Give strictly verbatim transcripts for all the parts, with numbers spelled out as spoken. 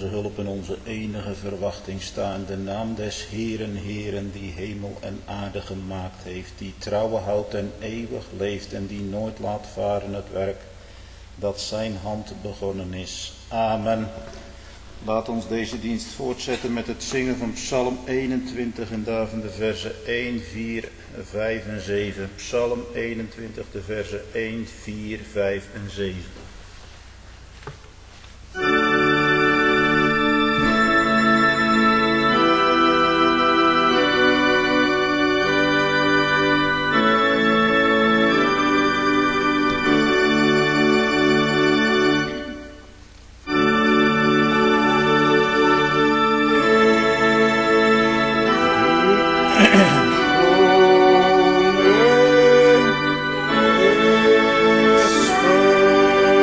onze hulp en onze enige verwachting sta in de naam des Heeren, Heeren, die hemel en aarde gemaakt heeft, die trouwen houdt en eeuwig leeft en die nooit laat varen het werk dat zijn hand begonnen is. Amen. Laat ons deze dienst voortzetten met het zingen van Psalm eenentwintig en daarvan de versen een, vier, vijf en zeven. Psalm eenentwintig, de versen een, vier, vijf en zeven. Oh,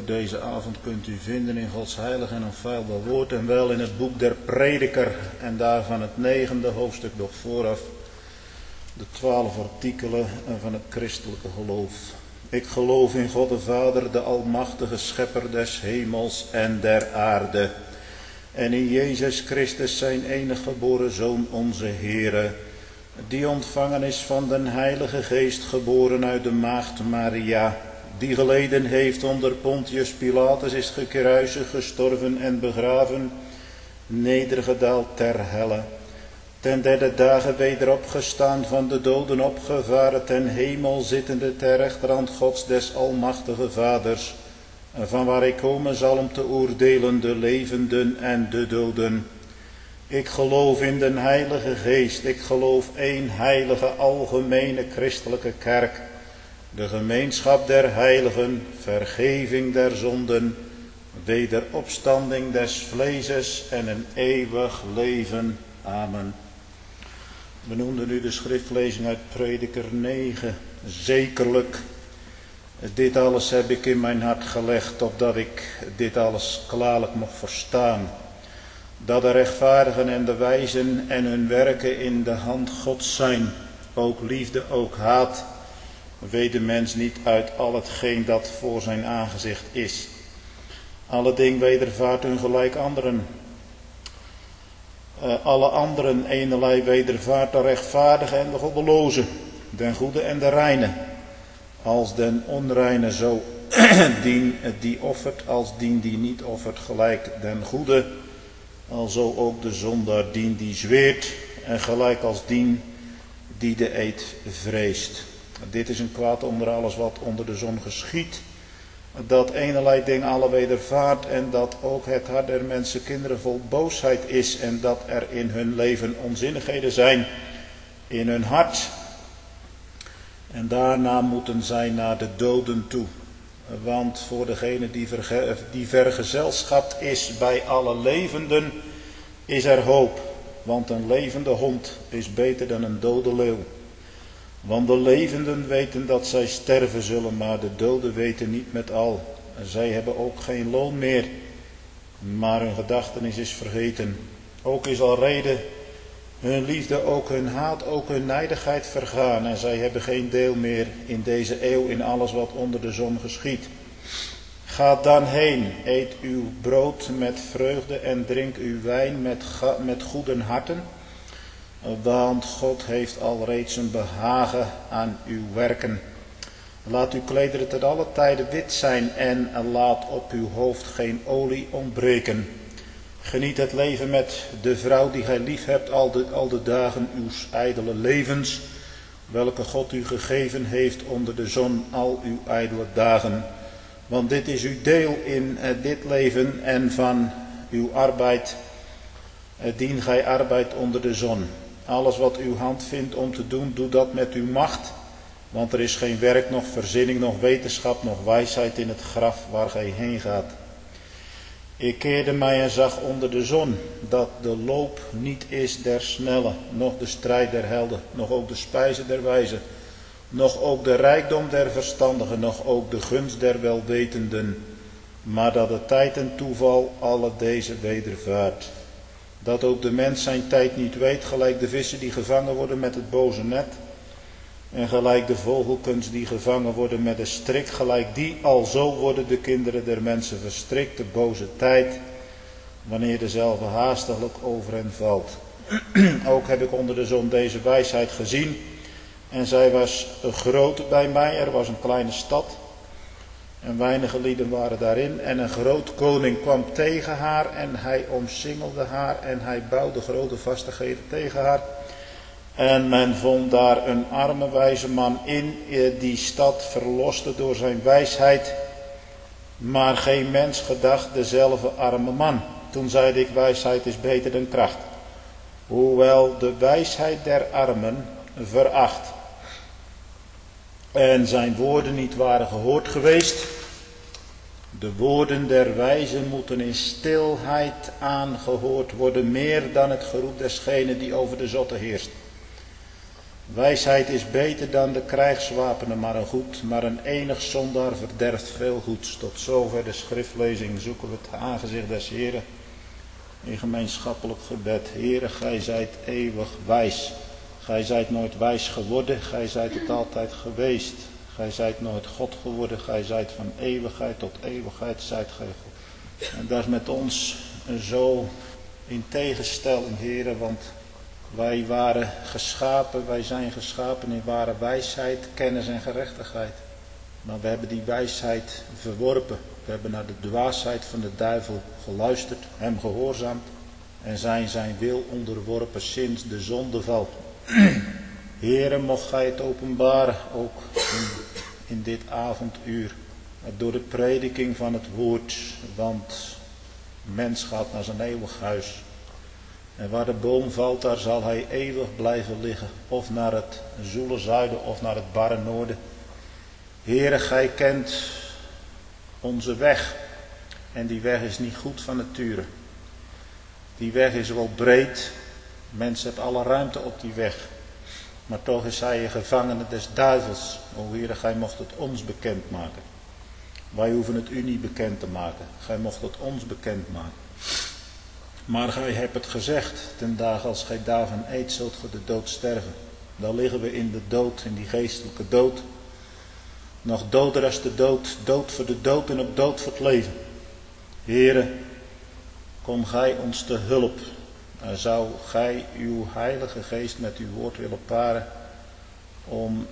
deze avond kunt u vinden in Gods heilig en onfeilbaar woord en wel in het boek der Prediker en daarvan het negende hoofdstuk nog vooraf de twaalf artikelen van het christelijke geloof. Ik geloof in God de Vader, de almachtige schepper des hemels en der aarde en in Jezus Christus zijn enige geboren Zoon onze Heere, die ontvangen is van den Heilige Geest, geboren uit de maagd Maria, die geleden heeft onder Pontius Pilatus, is gekruisigd, gestorven en begraven, nedergedaald ter helle, ten derde dagen weder opgestaan, van de doden opgevaren, ten hemel zittende ter rechterhand Gods des almachtige Vaders, van waar ik komen zal om te oordelen de levenden en de doden. Ik geloof in den Heilige Geest, ik geloof één heilige algemene christelijke kerk, de gemeenschap der heiligen, vergeving der zonden, wederopstanding des vleeses en een eeuwig leven. Amen. We noemden nu de schriftlezing uit Prediker negen. Zekerlijk, dit alles heb ik in mijn hart gelegd, opdat ik dit alles klaarlijk mocht verstaan. Dat de rechtvaardigen en de wijzen en hun werken in de hand Gods zijn, ook liefde, ook haat, weet de mens niet uit al hetgeen dat voor zijn aangezicht is. Alle ding wedervaart hun gelijk anderen. Uh, alle anderen eenerlei wedervaart de rechtvaardige en de goddeloze, den goede en de reine. Als den onreine zo dien die offert, als dien die niet offert, gelijk den goede. Alzo ook de zondaar dien die zweert, en gelijk als dien die de eed vreest. Dit is een kwaad onder alles wat onder de zon geschiet, dat eenerlei ding alle wedervaart en dat ook het hart der mensen kinderen vol boosheid is en dat er in hun leven onzinnigheden zijn in hun hart. En daarna moeten zij naar de doden toe. Want voor degene die, verge, die vergezelschapt is bij alle levenden is er hoop. Want een levende hond is beter dan een dode leeuw. Want de levenden weten dat zij sterven zullen, maar de doden weten niet met al. Zij hebben ook geen loon meer, maar hun gedachtenis is vergeten. Ook is al reden hun liefde, ook hun haat, ook hun nijdigheid vergaan. En zij hebben geen deel meer in deze eeuw in alles wat onder de zon geschiet. Ga dan heen, eet uw brood met vreugde en drink uw wijn met, met goeden harten. Want God heeft alreeds een behagen aan uw werken. Laat uw klederen ten alle tijden wit zijn en laat op uw hoofd geen olie ontbreken. Geniet het leven met de vrouw die gij lief hebt al de, al de dagen uws ijdele levens, welke God u gegeven heeft onder de zon al uw ijdele dagen. Want dit is uw deel in uh, dit leven en van uw arbeid uh, dien gij arbeid onder de zon. Alles wat uw hand vindt om te doen, doe dat met uw macht. Want er is geen werk, nog verzinning, nog wetenschap, nog wijsheid in het graf waar gij heen gaat. Ik keerde mij en zag onder de zon dat de loop niet is der snelle, noch de strijd der helden, noch ook de spijze der wijzen, noch ook de rijkdom der verstandigen, noch ook de gunst der welwetenden, maar dat de tijd en toeval alle deze wedervaart. Dat ook de mens zijn tijd niet weet, gelijk de vissen die gevangen worden met het boze net, en gelijk de vogelkens die gevangen worden met de strik, gelijk die, alzo worden de kinderen der mensen verstrikt, de boze tijd, wanneer dezelfde haastiglijk over hen valt. Ook heb ik onder de zon deze wijsheid gezien, en zij was groot bij mij. Er was een kleine stad, en weinige lieden waren daarin, en een groot koning kwam tegen haar, en hij omsingelde haar, en hij bouwde grote vastigheden tegen haar. En men vond daar een arme wijze man in die stad, verloste door zijn wijsheid, maar geen mens gedacht dezelfde arme man. Toen zeide ik, wijsheid is beter dan kracht, hoewel de wijsheid der armen veracht en zijn woorden niet waren gehoord geweest. De woorden der wijzen moeten in stilheid aangehoord worden, meer dan het geroep desgene die over de zotte heerst. Wijsheid is beter dan de krijgswapenen, maar een goed, maar een enig zondaar verderft veel goeds. Tot zover de schriftlezing. Zoeken we het aangezicht des Heren in gemeenschappelijk gebed. Heere, gij zijt eeuwig wijs. Gij zijt nooit wijs geworden, gij zijt het altijd geweest. Gij zijt nooit God geworden, gij zijt van eeuwigheid tot eeuwigheid, zijt gij God. En dat is met ons zo in tegenstelling, Heere, want wij waren geschapen, wij zijn geschapen in ware wijsheid, kennis en gerechtigheid. Maar we hebben die wijsheid verworpen. We hebben naar de dwaasheid van de duivel geluisterd, hem gehoorzaamd en zijn zijn wil onderworpen sinds de zondeval. Heere, mocht gij het openbaren, ook in, in dit avonduur, door de prediking van het woord, want mens gaat naar zijn eeuwig huis. En waar de boom valt, daar zal hij eeuwig blijven liggen, of naar het zoele zuiden of naar het barre noorden. Heere, gij kent onze weg, en die weg is niet goed van nature. Die weg is wel breed, mens heeft alle ruimte op die weg. Maar toch is hij een gevangene des duivels. O Heere, gij mocht het ons bekend maken. Wij hoeven het u niet bekend te maken. Gij mocht het ons bekend maken. Maar gij hebt het gezegd, ten dagen als gij daarvan eet, zult ge de dood sterven. Dan liggen we in de dood, in die geestelijke dood. Nog doder als de dood, dood voor de dood en op dood voor het leven. Heere, kom gij ons te hulp. En zou gij uw heilige geest met uw woord willen paren om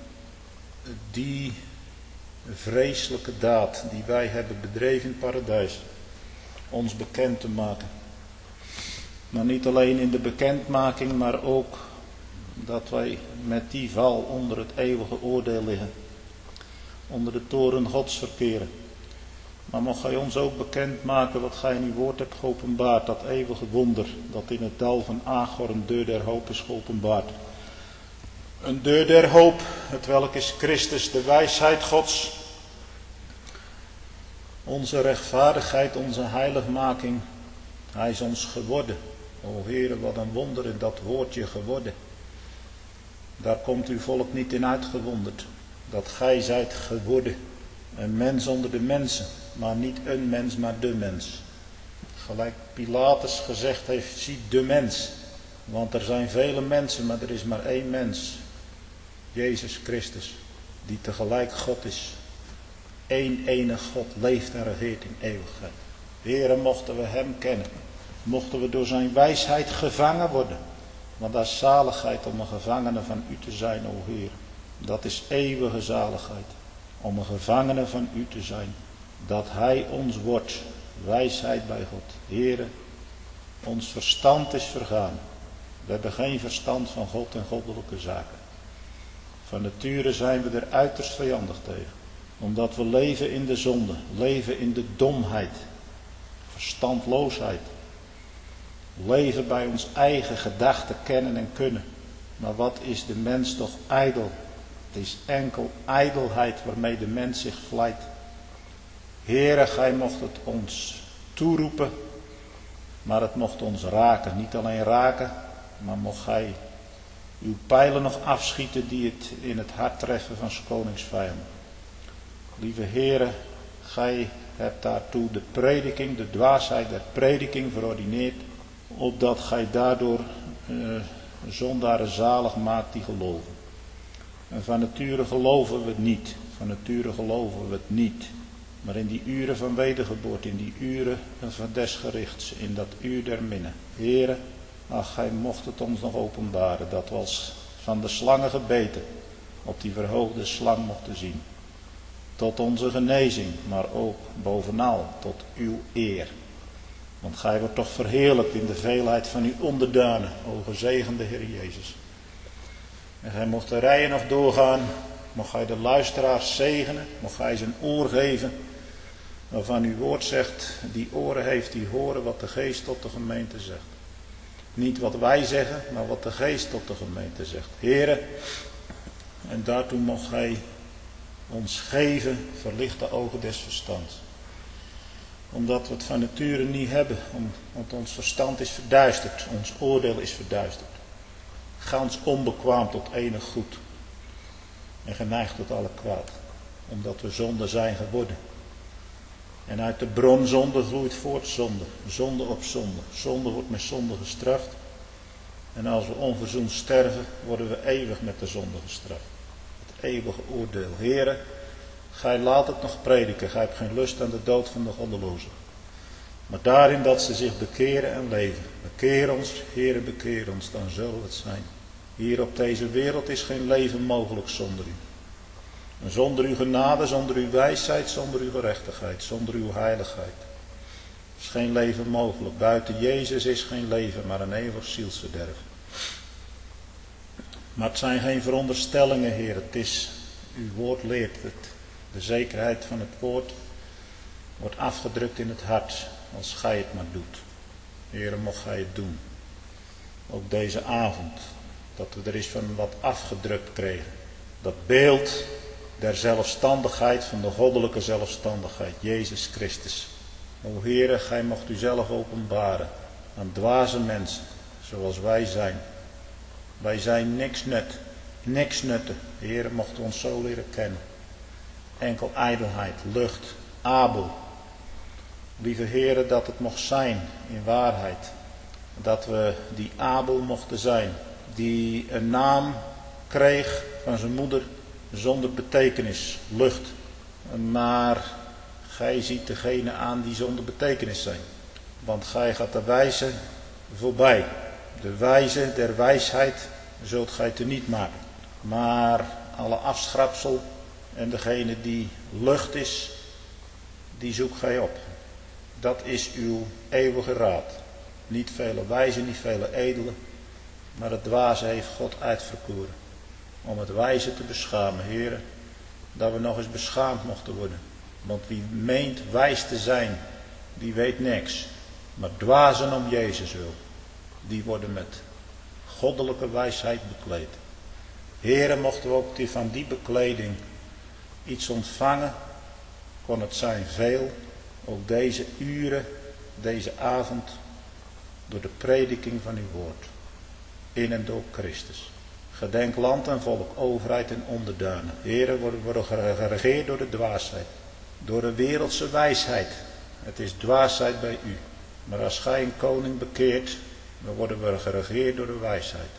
die vreselijke daad die wij hebben bedreven in het paradijs ons bekend te maken. Maar niet alleen in de bekendmaking, maar ook dat wij met die val onder het eeuwige oordeel liggen. Onder de toren Gods verkeren. Maar mocht gij ons ook bekendmaken wat gij in uw woord hebt geopenbaard. Dat eeuwige wonder dat in het dal van Agor een deur der hoop is geopenbaard. Een deur der hoop, het welk is Christus, de wijsheid Gods. Onze rechtvaardigheid, onze heiligmaking. Hij is ons geworden. O Heere, wat een wonder in dat woordje geworden. Daar komt uw volk niet in uitgewonderd. Dat gij zijt geworden. Een mens onder de mensen. Maar niet een mens, maar de mens. Gelijk Pilatus gezegd heeft, zie de mens. Want er zijn vele mensen, maar er is maar één mens. Jezus Christus. Die tegelijk God is. Eén enige God leeft en regeert in eeuwigheid. Heere, mochten we hem kennen. Mochten we door zijn wijsheid gevangen worden. Want dat is zaligheid om een gevangene van u te zijn, o Heer. Dat is eeuwige zaligheid. Om een gevangene van u te zijn. Dat hij ons wordt. Wijsheid bij God. Heere, ons verstand is vergaan. We hebben geen verstand van God en goddelijke zaken. Van nature zijn we er uiterst vijandig tegen. Omdat we leven in de zonde. Leven in de domheid. Verstandloosheid. Leven bij ons eigen gedachten kennen en kunnen. Maar wat is de mens toch ijdel? Het is enkel ijdelheid waarmee de mens zich vlijt. Heere, gij mocht het ons toeroepen, maar het mocht ons raken. Niet alleen raken, maar mocht gij uw pijlen nog afschieten die het in het hart treffen van 's konings vijand. Lieve Heere, gij hebt daartoe de prediking, de dwaasheid der prediking verordineerd, opdat gij daardoor uh, zondaren zalig maakt die geloven. En van nature geloven we het niet. Van nature geloven we het niet. Maar in die uren van wedergeboorte, in die uren van des gerichts, in dat uur der minne. Heere, ach, gij mocht het ons nog openbaren, dat we als van de slangen gebeten op die verhoogde slang mochten zien. Tot onze genezing, maar ook bovenal tot uw eer. Want gij wordt toch verheerlijkt in de veelheid van uw onderdanen, o gezegende Heer Jezus. En gij mocht de rijen nog doorgaan, mocht gij de luisteraars zegenen, mocht gij zijn oor geven, waarvan uw woord zegt, die oren heeft, die horen wat de geest tot de gemeente zegt. Niet wat wij zeggen, maar wat de geest tot de gemeente zegt. Heere, en daartoe mocht gij ons geven, verlicht de ogen des verstands. Omdat we het van nature niet hebben, want ons verstand is verduisterd, ons oordeel is verduisterd. gans onbekwaam tot enig goed. En geneigd tot alle kwaad. Omdat we zonde zijn geworden. En uit de bron zonde vloeit voort zonde. Zonde op zonde. Zonde wordt met zonde gestraft. En als we onverzoend sterven, worden we eeuwig met de zonde gestraft. Het eeuwige oordeel. Heere, gij laat het nog prediken. Gij hebt geen lust aan de dood van de goddelozen. Maar daarin dat ze zich bekeren en leven. Bekeer ons, Heere, bekeer ons, dan zullen we het zijn. Hier op deze wereld is geen leven mogelijk zonder u. En zonder uw genade, zonder uw wijsheid, zonder uw gerechtigheid, zonder uw heiligheid. Er is geen leven mogelijk. Buiten Jezus is geen leven, maar een eeuwig zielsverderf. Maar het zijn geen veronderstellingen, Heer. Het is, uw woord leert het. De zekerheid van het woord wordt afgedrukt in het hart, als gij het maar doet. Heer, mocht gij het doen. Ook deze avond, dat we er eens van wat afgedrukt kregen. Dat beeld der zelfstandigheid, van de goddelijke zelfstandigheid, Jezus Christus. O Heere, gij mocht u zelf openbaren aan dwaze mensen, zoals wij zijn. Wij zijn niks nut, niks nutten. Heere, mocht u ons zo leren kennen. Enkel ijdelheid, lucht, Abel. Lieve Heere, dat het mocht zijn in waarheid. Dat we die Abel mochten zijn, die een naam kreeg van zijn moeder zonder betekenis, lucht. Maar gij ziet degene aan die zonder betekenis zijn. Want gij gaat de wijze voorbij. De wijze der wijsheid zult gij teniet maken. Maar alle afschrapsel en degene die lucht is, die zoekt gij op. Dat is uw eeuwige raad. Niet vele wijzen, niet vele edelen, maar het dwaze heeft God uitverkoren. Om het wijze te beschamen, heren, dat we nog eens beschaamd mochten worden. Want wie meent wijs te zijn, die weet niks. Maar dwazen om Jezus wil, die worden met goddelijke wijsheid bekleed. Heren, mochten we ook van die bekleding iets ontvangen, kon het zijn veel, ook deze uren, deze avond, door de prediking van uw woord, in en door Christus. Gedenk land en volk, overheid en onderdanen. Heren, worden we geregeerd door de dwaasheid, door de wereldse wijsheid. Het is dwaasheid bij u. Maar als gij een koning bekeert, dan worden we geregeerd door de wijsheid.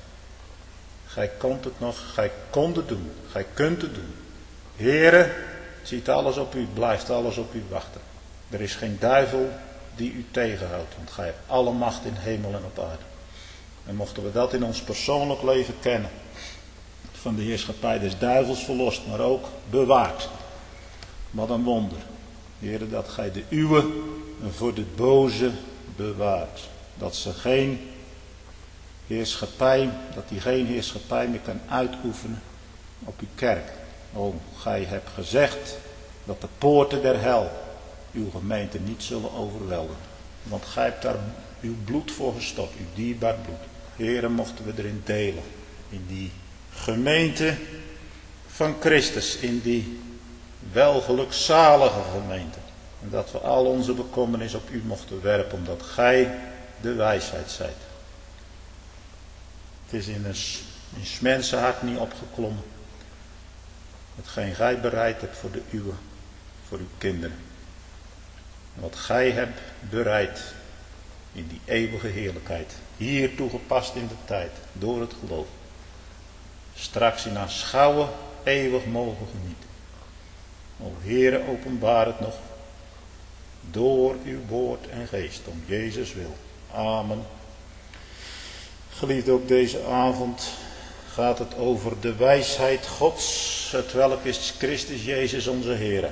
Gij komt het nog, gij kon het doen, gij kunt het doen. Heren, ziet alles op u, blijft alles op u wachten. Er is geen duivel die u tegenhoudt, want gij hebt alle macht in hemel en op aarde. En mochten we dat in ons persoonlijk leven kennen, van de heerschappij des duivels verlost, maar ook bewaard. Wat een wonder. Heere, dat gij de uwe voor de boze bewaart. Dat ze geen heerschappij, dat die geen heerschappij meer kan uitoefenen op uw kerk. O, gij hebt gezegd dat de poorten der hel uw gemeente niet zullen overweldigen. Want gij hebt daar uw bloed voor gestort, uw dierbaar bloed. Heere, mochten we erin delen. In die gemeente van Christus. In die welgelukzalige gemeente. En dat we al onze bekommernis op u mochten werpen. Omdat gij de wijsheid zijt. Het is in een, in 's mensen hart niet opgeklommen. Hetgeen gij bereid hebt voor de uwe. Voor uw kinderen. En wat gij hebt bereid in die eeuwige heerlijkheid. Hier toegepast in de tijd. Door het geloof. Straks in aanschouwen eeuwig mogen genieten. O Heere, openbaar het nog. Door uw woord en geest. Om Jezus wil. Amen. Geliefd, ook deze avond gaat het over de wijsheid Gods. Het welk is Christus Jezus onze Heere.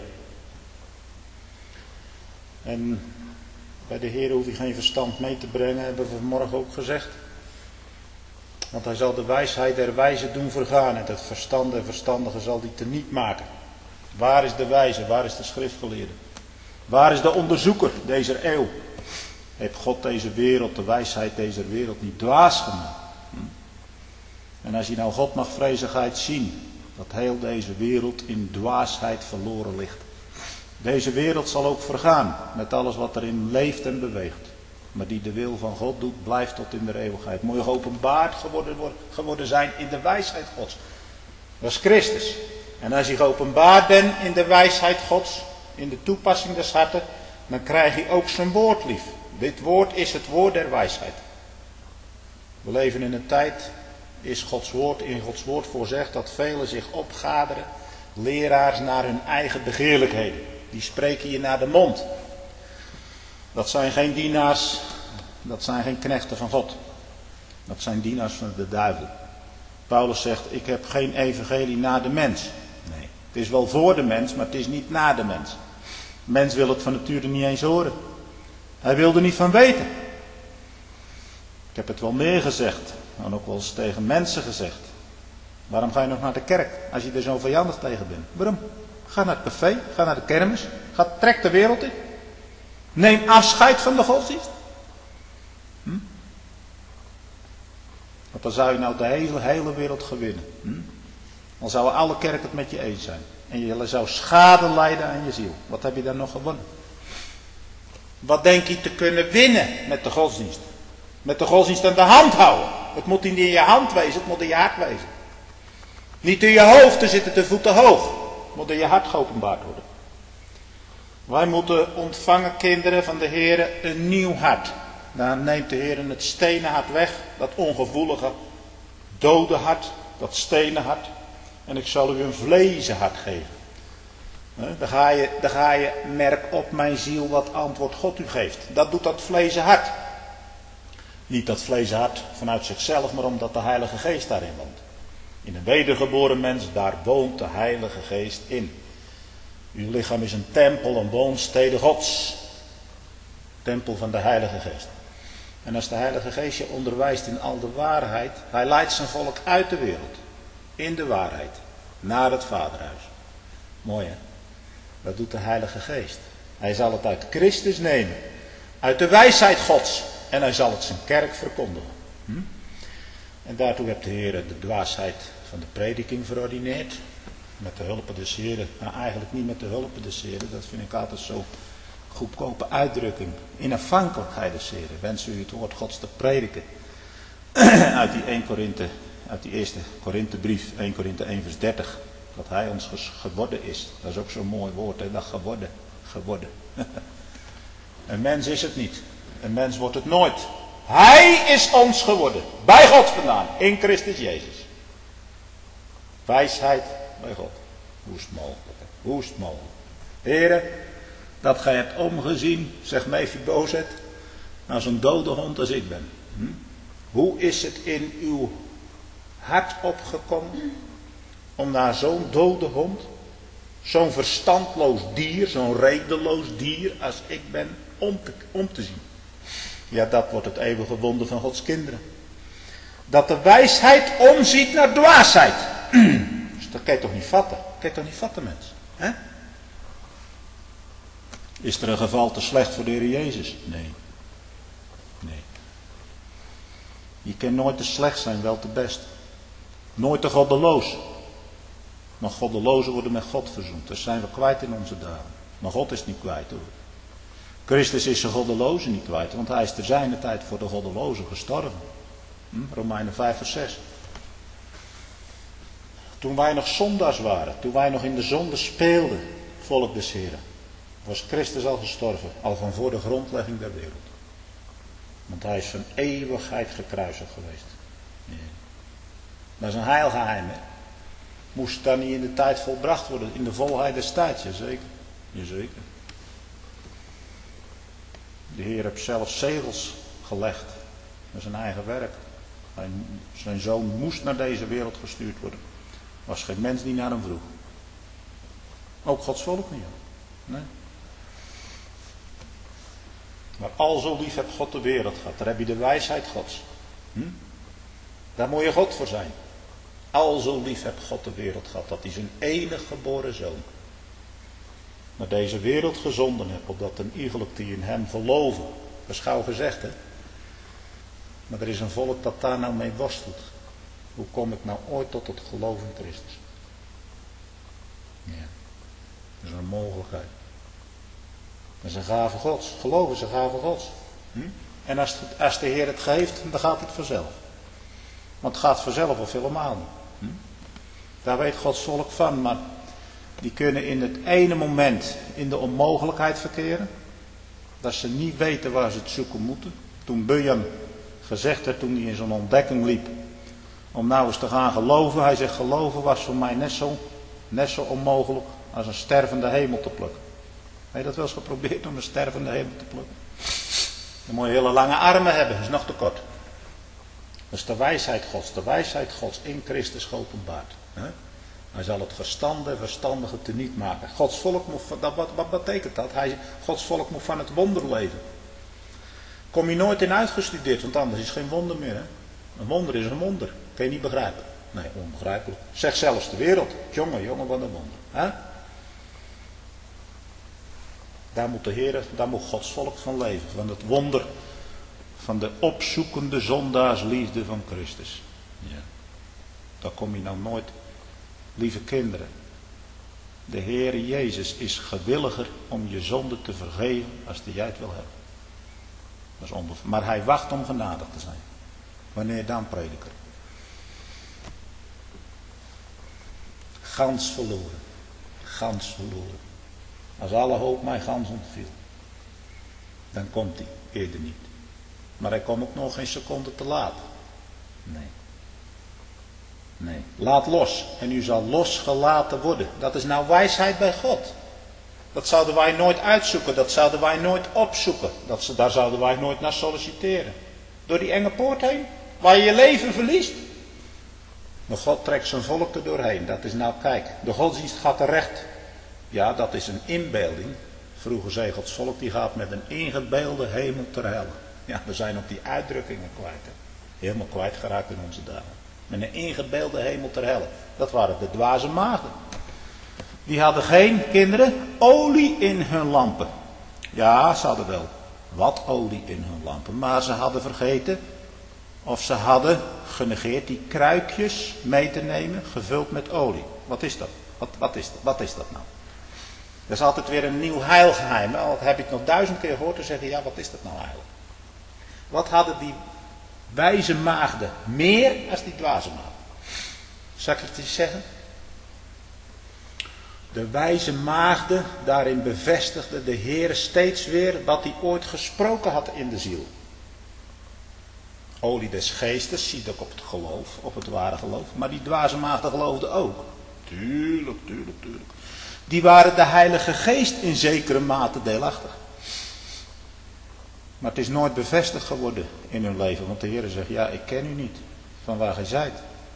En bij de Heer hoef je geen verstand mee te brengen, hebben we vanmorgen ook gezegd. Want hij zal de wijsheid der wijzen doen vergaan en het verstand der verstandigen zal die teniet maken. Waar is de wijze? Waar is de schriftgeleerde? Waar is de onderzoeker deze eeuw? Heeft God deze wereld, de wijsheid deze wereld niet dwaas gemaakt? En als je nou God mag vrezigheid zien, dat heel deze wereld in dwaasheid verloren ligt. Deze wereld zal ook vergaan met alles wat erin leeft en beweegt. maar die de wil van God doet, blijft tot in de eeuwigheid. Moet je geopenbaard geworden, geworden zijn in de wijsheid Gods. Dat is Christus. En als je geopenbaard bent in de wijsheid Gods, in de toepassing des harten, dan krijg je ook zijn woord lief. Dit woord is het woord der wijsheid. We leven in een tijd, is Gods woord, in Gods woord voorzegd, dat velen zich opgaderen, leraars naar hun eigen begeerlijkheden. Die spreken je naar de mond. Dat zijn geen dienaars, dat zijn geen knechten van God. Dat zijn dienaars van de duivel. Paulus zegt, ik heb geen evangelie naar de mens. Nee, het is wel voor de mens, maar het is niet naar de mens. De mens wil het van nature niet eens horen. Hij wil er niet van weten. Ik heb het wel meer gezegd, en ook wel eens tegen mensen gezegd. Waarom ga je nog naar de kerk, als je er zo vijandig tegen bent? Waarom? Ga naar het café, ga naar de kermis, ga, trek de wereld in. Neem afscheid van de godsdienst. Hm? Want dan zou je nou de hele, hele wereld gewinnen. Hm? Dan zouden alle kerken het met je eens zijn. En je zou schade lijden aan je ziel. Wat heb je dan nog gewonnen? Wat denk je te kunnen winnen met de godsdienst? Met de godsdienst aan de hand houden. Het moet niet in je hand wezen, het moet in je hart wezen. Niet in je hoofd, er zitten de voeten hoog. Het moet in je hart geopenbaard worden. Wij moeten ontvangen, kinderen van de Heer, een nieuw hart. Dan neemt de Heer het stenen hart weg, dat ongevoelige, dode hart, dat stenen hart. En ik zal u een vlezen hart geven. Dan ga je, dan ga je, merk op mijn ziel wat antwoord God u geeft. Dat doet dat vlezen hart. Niet dat vlezen hart vanuit zichzelf, maar omdat de Heilige Geest daarin woont. In een wedergeboren mens, daar woont de Heilige Geest in. Uw lichaam is een tempel, een woonstede Gods. Tempel van de Heilige Geest. En als de Heilige Geest je onderwijst in al de waarheid, hij leidt zijn volk uit de wereld. In de waarheid. Naar het Vaderhuis. Mooi hè? Dat doet de Heilige Geest. Hij zal het uit Christus nemen. Uit de wijsheid Gods. En hij zal het zijn kerk verkondigen. Hm? En daartoe heeft de Heer de dwaasheid van de prediking verordineerd. Met de hulp des Heren. Nou, eigenlijk niet met de hulp des Heren. Dat vind ik altijd zo goedkope uitdrukking. In afhankelijkheid des Heren. Wens u het woord Gods te prediken. Uit die eerste Korinthe, uit die eerste Korinthebrief. eerste Korinthe één vers dertig. Dat hij ons geworden is. Dat is ook zo'n mooi woord. Hè? Dat geworden. Geworden. Een mens is het niet. Een mens wordt het nooit. Hij is ons geworden. Bij God vandaan. In Christus Jezus. Wijsheid bij God. Hoe is het mogelijk? Hoe is het mogelijk? Heren, dat gij hebt omgezien, zegt Mephibozet, naar zo'n dode hond als ik ben. Hm? Hoe is het in uw hart opgekomen om naar zo'n dode hond, zo'n verstandloos dier, zo'n redeloos dier als ik ben, om te, om te zien? Ja, dat wordt het eeuwige wonder van Gods kinderen. Dat de wijsheid omziet naar dwaasheid. Dus dat kan je toch niet vatten? Dat kan je toch niet vatten, mensen? Hè? Is er een geval te slecht voor de Heer Jezus? Nee. Nee. Je kan nooit te slecht zijn, wel te best. Nooit te goddeloos. Maar goddelozen worden met God verzoend. Dat zijn we kwijt in onze dagen. Maar God is niet kwijt hoor. Christus is zijn goddelozen niet kwijt. Want hij is ter zijner tijd voor de goddelozen gestorven. Hm? Romeinen vijf vers zes. Toen wij nog zondaars waren. Toen wij nog in de zonde speelden. Volk des Heren. Was Christus al gestorven. Al van voor de grondlegging der wereld. Want hij is van eeuwigheid gekruisigd geweest. Nee. Dat is een heilgeheim. Hè? Moest het dan niet in de tijd volbracht worden. In de volheid des tijds. Jazeker. Jazeker. De Heer heeft zelf zegels gelegd. Dat is zijn eigen werk. Zijn, zijn zoon moest naar deze wereld gestuurd worden. Er was geen mens die naar hem vroeg. Ook Gods volk niet. Nee. Maar al zo lief heeft God de wereld gehad. Daar heb je de wijsheid Gods. Hm? Daar moet je God voor zijn. Al zo lief heeft God de wereld gehad. Dat hij zijn enige geboren zoon naar deze wereld gezonden heeft. Opdat een iegelijk die in hem geloven. Dat is gauw gezegd hè. Maar er is een volk dat daar nou mee worstelt. Hoe kom ik nou ooit tot het geloof in Christus? Ja. Dat is een mogelijkheid. Dat is een gave Gods. Geloof is een gave Gods. Hm? En als, het, als de Heer het geeft, dan gaat het vanzelf. Want het gaat vanzelf of helemaal niet. Hm? Daar weet Gods volk van, maar die kunnen in het ene moment in de onmogelijkheid verkeren. Dat ze niet weten waar ze het zoeken moeten. Toen Bunyan gezegd had, toen hij in zo'n ontdekking liep, om nou eens te gaan geloven. Hij zegt, geloven was voor mij net zo, net zo onmogelijk als een stervende hemel te plukken. Heb je dat wel eens geprobeerd om een stervende hemel te plukken? Dan moet je hele lange armen hebben, dat is nog te kort. Dat is de wijsheid Gods, de wijsheid Gods in Christus geopenbaard. Hij zal het verstande en verstandige teniet maken. Gods volk moet, dat, wat, wat betekent dat? Hij, Gods volk moet van het wonder leven. Kom je nooit in uitgestudeerd, want anders is het geen wonder meer. Hè? Een wonder is een wonder. Kun je niet begrijpen. Nee, onbegrijpelijk. Zeg zelfs de wereld. Jongen, jongen, wat een wonder. Hè? Daar moet de Heer, daar moet Gods volk van leven. Van het wonder van de opzoekende zondaarsliefde van Christus. Ja. Daar kom je nou nooit. Lieve kinderen. De Heer Jezus is gewilliger om je zonde te vergeven als jij het wil hebben. Dat is onbev- maar hij wacht om genadig te zijn. Wanneer dan, prediker? Gans verloren. Gans verloren. Als alle hoop mij gans ontviel. Dan komt hij eerder niet. Maar hij komt ook nog geen seconde te laat. Nee. Nee. Laat los. En u zal losgelaten worden. Dat is nou wijsheid bij God. Dat zouden wij nooit uitzoeken. Dat zouden wij nooit opzoeken. Dat, daar zouden wij nooit naar solliciteren. Door die enge poort heen. Waar je je leven verliest. Maar God trekt zijn volk er doorheen. Dat is nou, kijk. De godsdienst gaat er recht. Ja, dat is een inbeelding. Vroeger zei Gods volk, die gaat met een ingebeelde hemel ter helle. Ja, we zijn op die uitdrukkingen kwijt. Hè. Helemaal kwijtgeraakt in onze dagen. Met een ingebeelde hemel ter helle. Dat waren de dwaze maagden. Die hadden geen, kinderen, olie in hun lampen. Ja, ze hadden wel wat olie in hun lampen. Maar ze hadden vergeten, of ze hadden genegeerd die kruikjes mee te nemen, gevuld met olie. Wat is dat? Wat, wat, is, dat? wat is dat nou? Dat is altijd weer een nieuw heilgeheim. Al heb ik het nog duizend keer gehoord te zeggen, ja, wat is dat nou eigenlijk? Wat hadden die wijze maagden meer als die dwaze maagden? Zal ik het eens zeggen? De wijze maagden, daarin bevestigde de Heer steeds weer wat hij ooit gesproken had in de ziel. Olie des geestes, ziet ook op het geloof, op het ware geloof. Maar die dwaze maagden geloofden ook. Tuurlijk, tuurlijk, tuurlijk. Die waren de Heilige Geest in zekere mate deelachtig. Maar het is nooit bevestigd geworden in hun leven. Want de Heer zegt, ja, ik ken u niet. Van waar gij zijt.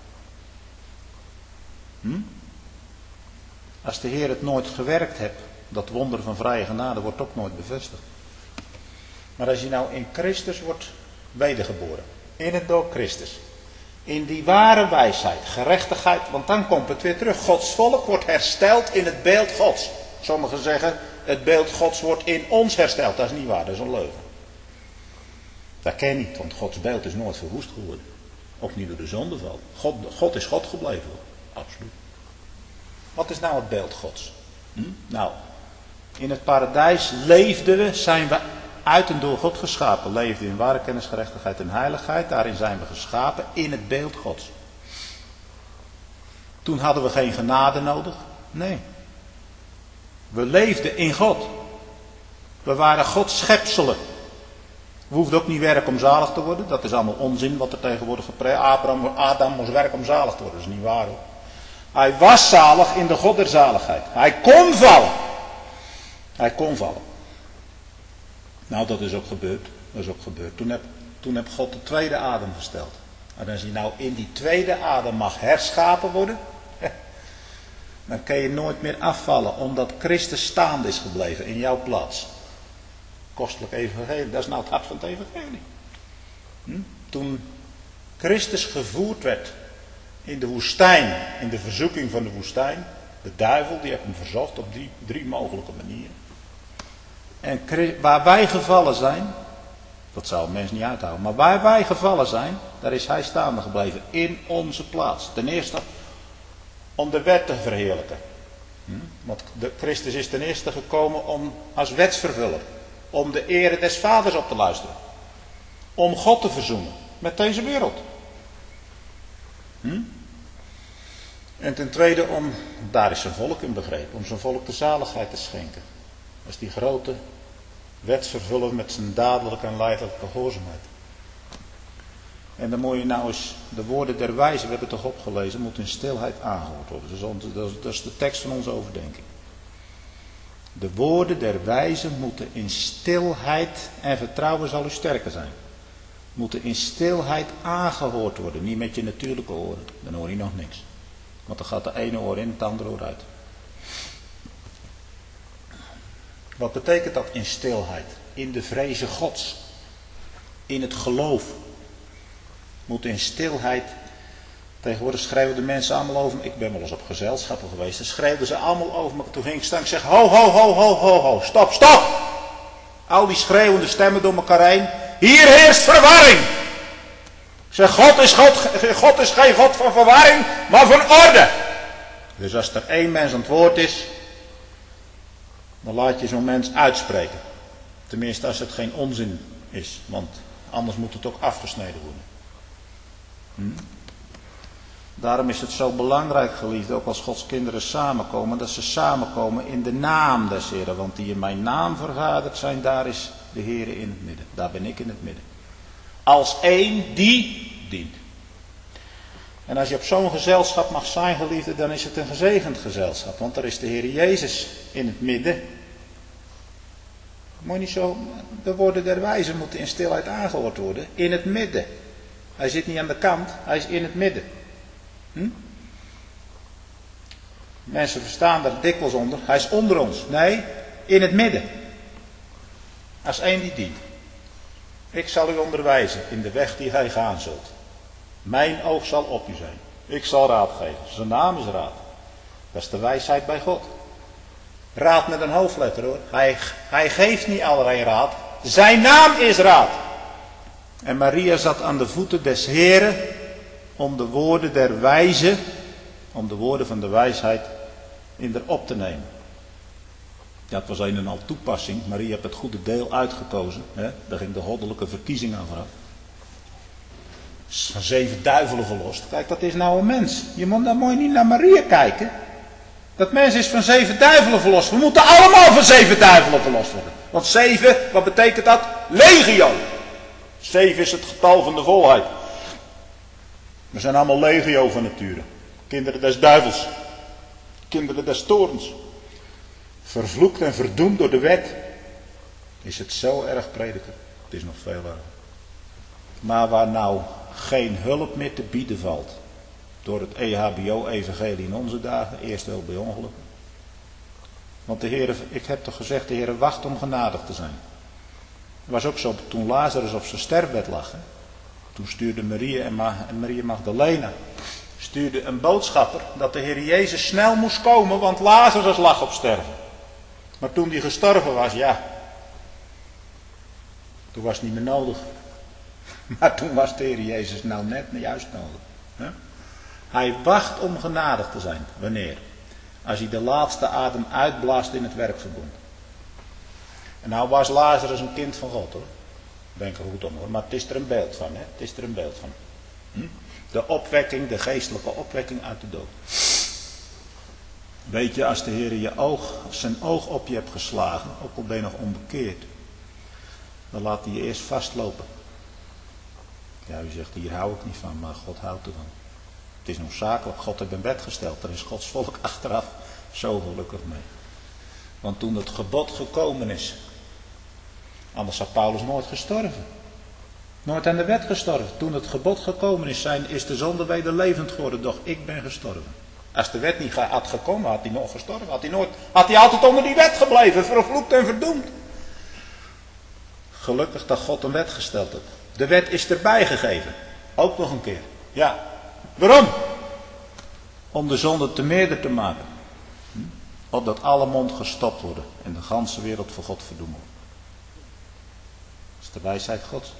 Hm? Als de Heer het nooit gewerkt hebt, dat wonder van vrije genade wordt ook nooit bevestigd. Maar als je nou in Christus wordt wedergeboren. In het door Christus. In die ware wijsheid, gerechtigheid, want dan komt het weer terug. Gods volk wordt hersteld in het beeld Gods. Sommigen zeggen, het beeld Gods wordt in ons hersteld. Dat is niet waar, dat is een leugen. Dat ken je niet, want Gods beeld is nooit verwoest geworden. Ook niet door de zondeval. God, God is God gebleven. Absoluut. Wat is nou het beeld Gods? Hm? Nou, in het paradijs leefden we, zijn we uit en door God geschapen. Leefden in ware kennis, gerechtigheid en heiligheid. Daarin zijn we geschapen in het beeld Gods. Toen hadden we geen genade nodig. Nee. We leefden in God. We waren Gods schepselen. We hoefden ook niet werken om zalig te worden. Dat is allemaal onzin wat er tegenwoordig gepreekt. Abraham, Adam moest werken om zalig te worden. Dat is niet waar hoor. Hij was zalig in de God der zaligheid. Hij kon vallen. Hij kon vallen. Nou, dat is ook gebeurd. Dat is ook gebeurd. Toen heb, toen heb God de tweede Adam gesteld. En als hij nou in die tweede Adam mag herschapen worden, dan kan je nooit meer afvallen, omdat Christus staande is gebleven in jouw plaats. Kostelijk evangelie, dat is nou het hart van het evangelie. Hm? Toen Christus gevoerd werd in de woestijn, in de verzoeking van de woestijn, de duivel die heeft hem verzocht op drie, drie mogelijke manieren. En waar wij gevallen zijn, dat zou een mens niet uithouden, maar waar wij gevallen zijn, daar is hij staande gebleven in onze plaats. Ten eerste om de wet te verheerlijken. Hm? Want de Christus is ten eerste gekomen om als wetsvervuller, om de ere des vaders op te luisteren. om God te verzoenen met deze wereld. Hm? En ten tweede om, daar is zijn volk in begrepen, om zijn volk de zaligheid te schenken. Dat is die grote wetsvervulling met zijn dadelijke en leidelijke gehoorzaamheid. En dan moet je nou eens, de woorden der wijze, we hebben het toch opgelezen, moeten in stilheid aangehoord worden. Dat is de tekst van onze overdenking. De woorden der wijze moeten in stilheid, en vertrouwen zal u sterker zijn, moeten in stilheid aangehoord worden. Niet met je natuurlijke oren, dan hoor je nog niks. Want dan gaat de ene oor in, het andere oor uit. Wat betekent dat in stilheid? In de vreze Gods. In het geloof. Moet in stilheid. Tegenwoordig schreeuwen de mensen allemaal over me. Ik ben wel eens op gezelschappen geweest. Dan schreeuwden ze allemaal over me. Toen ging ik staan en ik zeg, ho, ho, ho, ho, ho, ho. Stop, stop. Al die schreeuwende stemmen door elkaar heen. Hier heerst verwarring. Ik zeg, God is, God, God is geen God van verwarring, maar van orde. Dus als er één mens aan het woord is, dan laat je zo'n mens uitspreken. Tenminste als het geen onzin is, want anders moet het ook afgesneden worden. Hm? Daarom is het zo belangrijk, geliefde, ook als Gods kinderen samenkomen, dat ze samenkomen in de naam des Heren. Want die in mijn naam vergaderd zijn, daar is de Heere in het midden. Daar ben ik in het midden. Als één die dient. En als je op zo'n gezelschap mag zijn, geliefde, dan is het een gezegend gezelschap. Want daar is de Heer Jezus in het midden. Moet je niet zo, de woorden der wijze moeten in stilheid aangehoord worden. In het midden. Hij zit niet aan de kant, hij is in het midden. Hm? Mensen verstaan daar dikwijls onder. Hij is onder ons. Nee, in het midden. Als één die dient. Ik zal u onderwijzen in de weg die gij gaan zult. Mijn oog zal op u zijn. Ik zal raad geven. Zijn naam is raad. Dat is de wijsheid bij God. Raad met een hoofdletter hoor. Hij, hij geeft niet allerlei raad. Zijn naam is raad. En Maria zat aan de voeten des Heren om de woorden der wijze, om de woorden van de wijsheid in er op te nemen. Ja, het was een en al toepassing. Maria heeft het goede deel uitgekozen. Hè? Daar ging de goddelijke verkiezing aan vooraf. Is van zeven duivelen verlost. Kijk, dat is nou een mens. Je moet, dan moet je niet naar Maria kijken. Dat mens is van zeven duivelen verlost. We moeten allemaal van zeven duivelen verlost worden. Want zeven, wat betekent dat? Legio. Zeven is het getal van de volheid. We zijn allemaal legio van nature. Kinderen des duivels. Kinderen des toorns. Vervloekt en verdoemd door de wet. Is het zo erg, prediker? Het is nog veel erger. Maar waar nou geen hulp meer te bieden valt. Door het E H B O-evangelie in onze dagen. Eerst wel bij ongeluk. Want de Heer, ik heb toch gezegd, de Heer wacht om genadig te zijn. Het was ook zo toen Lazarus op zijn sterfbed lag. Hè? Toen stuurde Maria en, Ma- en Maria Magdalena. Stuurde een boodschapper dat de Heer Jezus snel moest komen. Want Lazarus lag op sterven. Maar toen die gestorven was, ja. Toen was het niet meer nodig. Maar toen was de Heer Jezus nou net juist nodig. Hè? Hij wacht om genadig te zijn. Wanneer? Als hij de laatste adem uitblaast in het werkverbond. En nou was Lazarus een kind van God hoor. Denk er goed om hoor. Maar het is er een beeld van. Hè? Het is er een beeld van. Hm? De opwekking, de geestelijke opwekking uit de dood. Weet je, als de Heer je oog, zijn oog op je hebt geslagen, ook al ben je nog onbekeerd, dan laat hij je eerst vastlopen. Ja, u zegt, hier hou ik niet van, maar God houdt ervan. Het is noodzakelijk, God heeft een wet gesteld, daar is Gods volk achteraf zo gelukkig mee. Want toen het gebod gekomen is, anders had Paulus nooit gestorven. Nooit aan de wet gestorven. Toen het gebod gekomen is, zijn, is de zonde weder levend geworden, doch ik ben gestorven. Als de wet niet had gekomen, had hij nog gestorven. Had hij, nooit, had hij altijd onder die wet gebleven, vervloekt en verdoemd. Gelukkig dat God een wet gesteld heeft. De wet is erbij gegeven. Ook nog een keer. Ja. Waarom? Om de zonde te meerder te maken. Hm? Opdat alle mond gestopt worden en de ganse wereld voor God verdoemd wordt. Dat is de wijsheid Gods.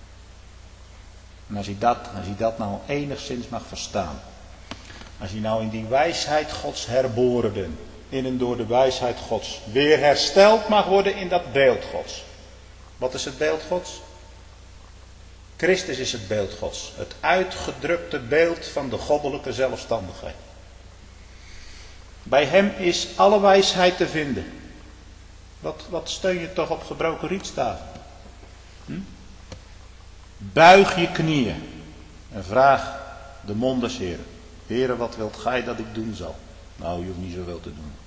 En als je dat, als je dat nou enigszins mag verstaan. Als je nou in die wijsheid Gods herboren bent. In en door de wijsheid Gods. Weer hersteld mag worden in dat beeld Gods. Wat is het beeld Gods? Christus is het beeld Gods. Het uitgedrukte beeld van de goddelijke zelfstandigheid. Bij hem is alle wijsheid te vinden. Wat, wat steun je toch op gebroken rietstaven? Hm? Buig je knieën en vraag de mond des Heren. Heren, wat wilt gij dat ik doen zal? Nou, je hoeft niet zoveel te doen.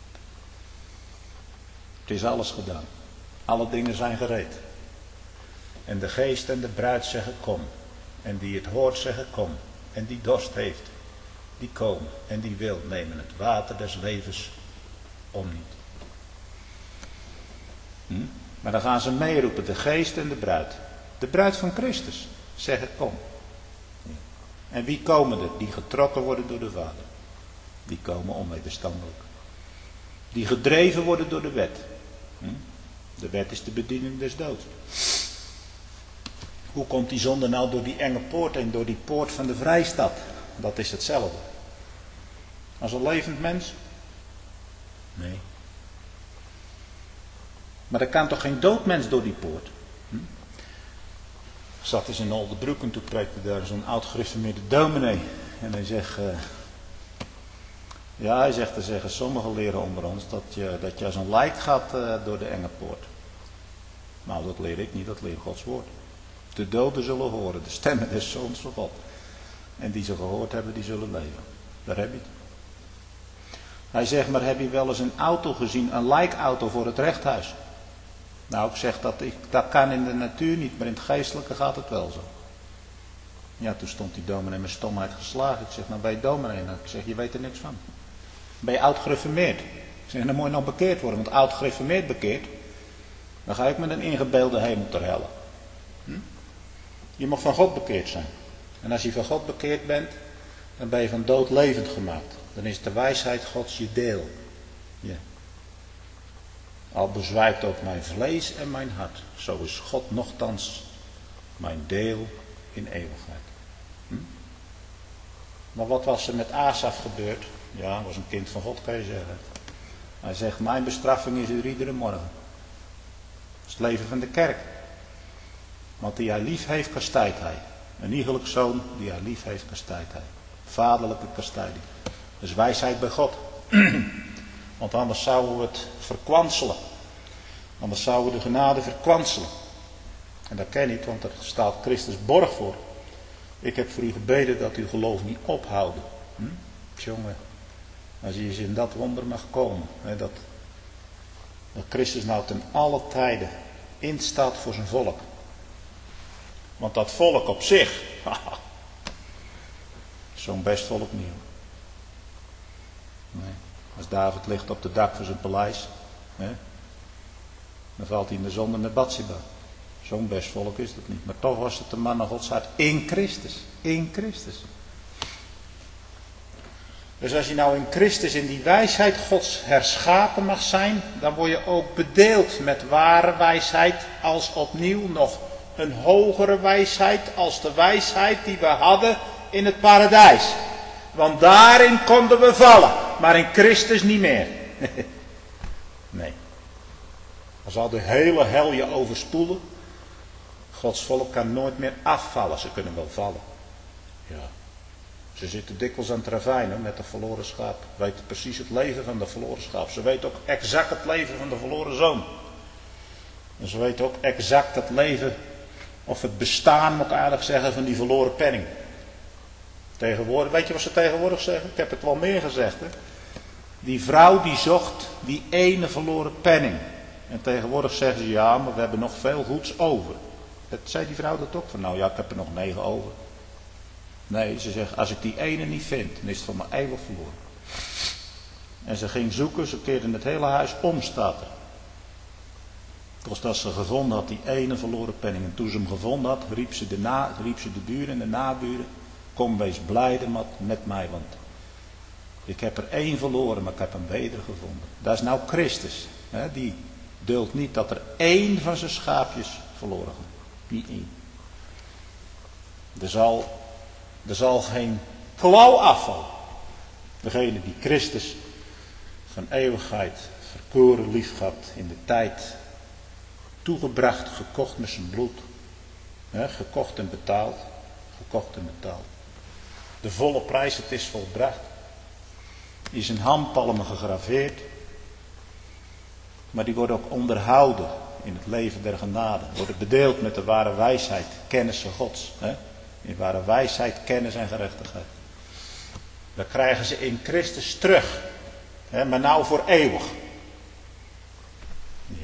Het is alles gedaan. Alle dingen zijn gereed. En de geest en de bruid zeggen kom. En die het hoort zeggen kom. En die dorst heeft, die komen. En die wil nemen het water des levens om niet. Hm? Maar dan gaan ze meeroepen, de geest en de bruid. De bruid van Christus zeggen kom. En wie komen er? Die getrokken worden door de Vader. Die komen onwederstandelijk. Die gedreven worden door de wet. Hm? De wet is de bediening des doods. Hoe komt die zonde nou door die enge poort en door die poort van de vrijstad? Dat is hetzelfde. Als een levend mens? Nee. Maar er kan toch geen dood mens door die poort? Hm? Ik zat eens in Oldebroek en toen preekte daar zo'n oud gereformeerde dominee. En hij zegt... Uh, ja, hij zegt, er zeggen sommige leren onder ons dat je, dat je als een lijk gaat uh, door de enge poort. Nou, dat leer ik niet, dat leert Gods woord. De doden zullen horen, de stemmen des zoons van God. En die ze gehoord hebben, die zullen leven. Daar heb je het. Hij zegt, maar heb je wel eens een auto gezien, een lijkauto voor het rechthuis? Nou, ik zeg, dat, ik, dat kan in de natuur niet, maar in het geestelijke gaat het wel zo. Ja, toen stond die dominee met stomheid geslagen. Ik zeg, nou ben je dominee? Nou, ik zeg, je weet er niks van. Ben je oud gereformeerd? Ik zeg, dan moet je nog bekeerd worden, want oud gereformeerd bekeerd, dan ga ik met een ingebeelde hemel ter helle. Hm? Je mag van God bekeerd zijn. En als je van God bekeerd bent, dan ben je van dood levend gemaakt. Dan is de wijsheid Gods je deel. Ja. Al bezwijkt ook mijn vlees en mijn hart, zo is God nochtans mijn deel in eeuwigheid. Hm? Maar wat was er met Asaf gebeurd? Ja, hij was een kind van God, kan je zeggen. Hij zegt, mijn bestraffing is er iedere morgen. Dat is het leven van de kerk. Want die hij lief heeft, kastijdt hij. Een iegelijk zoon die hij lief heeft, kastijdt hij. Vaderlijke kastijding. Dus wijsheid bij God. Want anders zouden we het verkwanselen. Anders zouden we de genade verkwanselen. En dat ken je niet, want er staat Christus borg voor. Ik heb voor u gebeden dat uw geloof niet ophouden. Hm? Jongen, als je eens in dat wonder mag komen. Hè, dat, dat Christus nou ten alle tijden instaat voor zijn volk. Want dat volk op zich, zo'n best volk niet. Nee. Als David ligt op het dak van zijn paleis, hè, dan valt hij in de zonde met Batsheba. Zo'n best volk is dat niet. Maar toch was het de man naar Gods hart in Christus. In Christus. Dus als je nou in Christus in die wijsheid Gods herschapen mag zijn, dan word je ook bedeeld met ware wijsheid als opnieuw nog een hogere wijsheid als de wijsheid die we hadden in het paradijs. Want daarin konden we vallen, maar in Christus niet meer. Nee. Dan zal de hele hel je overspoelen. Gods volk kan nooit meer afvallen. Ze kunnen wel vallen. Ja. Ze zitten dikwijls aan het ravijnen met de verloren schaap. Weten precies het leven van de verloren schaap. Ze weten ook exact het leven van de verloren zoon. En ze weten ook exact het leven, of het bestaan moet ik eigenlijk zeggen, van die verloren penning. Tegenwoordig, weet je wat ze tegenwoordig zeggen? Ik heb het wel meer gezegd. Hè? Die vrouw die zocht die ene verloren penning. En tegenwoordig zeggen ze, ja, maar we hebben nog veel goeds over. Dat zei die vrouw dat ook van, nou ja, ik heb er nog negen over. Nee, ze zegt, als ik die ene niet vind, dan is het voor mij eeuwig verloren. En ze ging zoeken, ze keerde het hele huis om, staat er. Totdat ze gevonden had, die ene verloren penning. En toen ze hem gevonden had, riep ze de, na, riep ze de buren en de naburen. Kom, wees blijde met mij, want ik heb er één verloren, maar ik heb hem wedergevonden. Dat is nou Christus. Hè? Die duldt niet dat er één van zijn schaapjes verloren gaat. Niet één. Er zal, er zal geen klauw afvallen. Degene die Christus van eeuwigheid verkoren lief had in de tijd, toegebracht, gekocht met zijn bloed, He, gekocht en betaald. Gekocht en betaald. De volle prijs, het is volbracht. Die is in handpalmen gegraveerd. Maar die worden ook onderhouden in het leven der genade. Worden bedeeld met de ware wijsheid, kennis van Gods. He? In ware wijsheid, kennis en gerechtigheid. Dan krijgen ze in Christus terug. He? Maar nou voor eeuwig. Ja.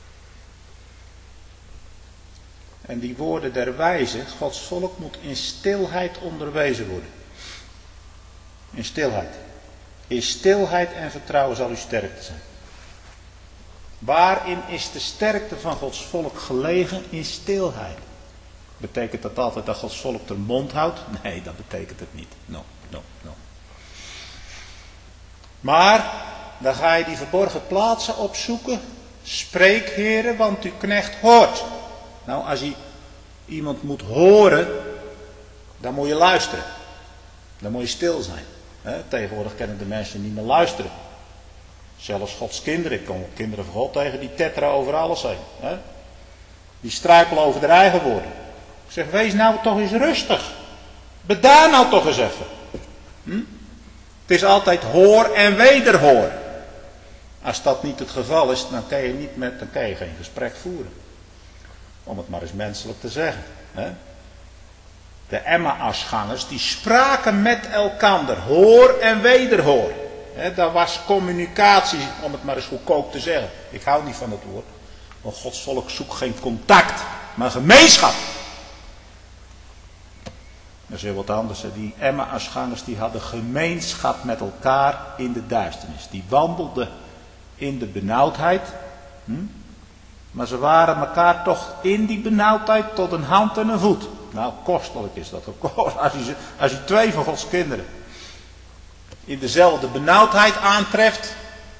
En die woorden der wijze, Gods volk moet in stilheid onderwezen worden. In stilheid. In stilheid en vertrouwen zal uw sterkte zijn. Waarin is de sterkte van Gods volk gelegen? In stilheid. Betekent dat altijd dat Gods volk de mond houdt? Nee, dat betekent het niet. No, no, no. Maar, dan ga je die verborgen plaatsen opzoeken. Spreek, heren, want uw knecht hoort. Nou, als je iemand moet horen, dan moet je luisteren. Dan moet je stil zijn. He, tegenwoordig kunnen de mensen niet meer luisteren. Zelfs Gods kinderen, ik kom kinderen van God tegen, die tetteren over alles heen. He? Die struikelen over hun eigen woorden. Ik zeg, wees nou toch eens rustig. Bedaar nou toch eens even. Hm? Het is altijd hoor en wederhoor. Als dat niet het geval is, dan kan je, niet met, dan kan je geen gesprek voeren. Om het maar eens menselijk te zeggen. He? De Emmausgangers, die spraken met elkander. Hoor en wederhoor. He, dat was communicatie, om het maar eens goedkoop te zeggen. Ik hou niet van het woord. Want Gods volk zoekt geen contact, maar gemeenschap. Dat is heel wat anders. Hè. Die Emmausgangers die hadden gemeenschap met elkaar in de duisternis. Die wandelden in de benauwdheid. Hm? Maar ze waren elkaar toch in die benauwdheid tot een hand en een voet. Nou, kostelijk is dat ook. Als je, als je twee van Gods kinderen in dezelfde benauwdheid aantreft.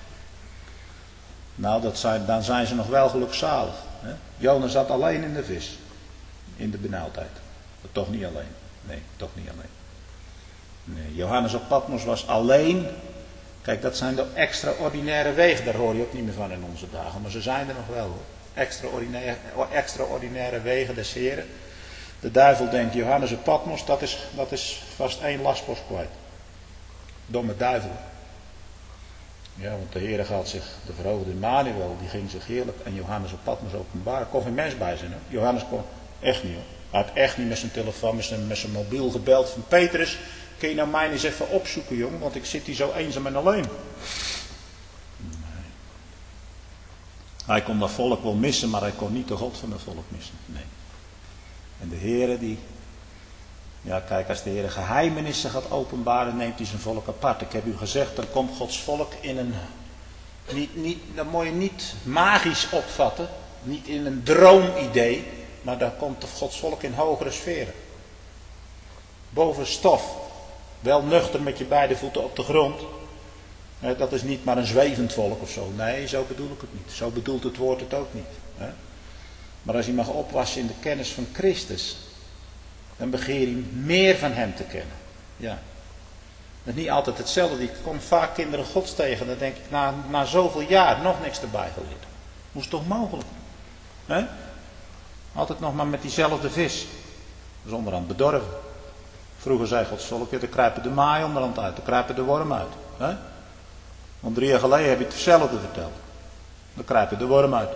Nou, dat zijn, dan zijn ze nog wel gelukzalig. Hè? Jonas zat alleen in de vis. In de benauwdheid. Maar toch niet alleen. Nee, toch niet alleen. Nee, Johannes op Patmos was alleen. Kijk, dat zijn de extraordinaire wegen. Daar hoor je ook niet meer van in onze dagen. Maar ze zijn er nog wel hoor. Extraordinaire, extraordinaire wegen des Heren. De duivel denkt, Johannes op Patmos, dat is, dat is vast één lastpost kwijt. Domme duivel. Ja, want de Heere gaat zich, de verhoogde Emmanuel, die ging zich heerlijk en Johannes op Patmos openbaar. Er kon geen mens bij zijn. Hoor. Johannes kon echt niet hoor. Hij had echt niet met zijn telefoon, met zijn, met zijn mobiel gebeld van Petrus. Kun je nou mij eens even opzoeken jongen, want ik zit hier zo eenzaam en alleen. Nee. Hij kon dat volk wel missen, maar hij kon niet de God van het volk missen. Nee. En de Heere die... Ja, kijk, als de Heer geheimenissen gaat openbaren, neemt hij zijn volk apart. Ik heb u gezegd, dan komt Gods volk in een... Niet, niet, dat moet je niet magisch opvatten, niet in een droomidee, maar dan komt Gods volk in hogere sferen. Boven stof, wel nuchter met je beide voeten op de grond. Dat is niet maar een zwevend volk of zo. Nee, zo bedoel ik het niet. Zo bedoelt het woord het ook niet. Maar als je mag opwassen in de kennis van Christus, dan begeer je meer van hem te kennen. Ja. Het is niet altijd hetzelfde. Ik kom vaak kinderen Gods tegen. Dan denk ik, na, na zoveel jaar nog niks erbij geleerd. Hoe is het toch mogelijk? He? Altijd nog maar met diezelfde vis. Dat is onderhand bedorven. Vroeger zei Gods volk, er kruipen de maai onderhand uit. Er kruipen de worm uit. He? Want drie jaar geleden heb je hetzelfde verteld. Er kruipen de worm uit.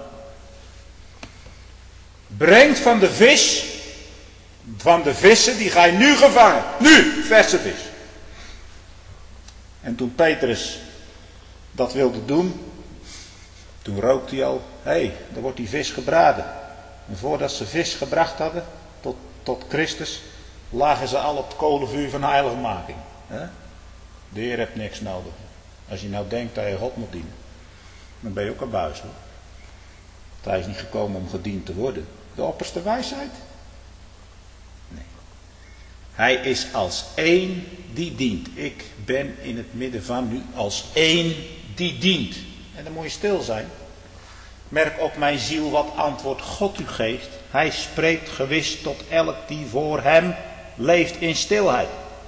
Brengt van de vis... Van de vissen, die ga je nu gevangen. Nu, verse vis. En toen Petrus dat wilde doen, toen rookte hij al, hé, hey, er wordt die vis gebraden. En voordat ze vis gebracht hadden, tot, tot Christus, lagen ze al op het kolenvuur van heiligmaking. He? De Heer heeft niks nodig. Als je nou denkt dat je God moet dienen, dan ben je ook een buis hoor. Want hij is niet gekomen om gediend te worden. De opperste wijsheid. Hij is als één die dient. Ik ben in het midden van u als één die dient. En dan moet je stil zijn. Merk op mijn ziel wat antwoord God u geeft. Hij spreekt gewis tot elk die voor hem leeft in stilheid.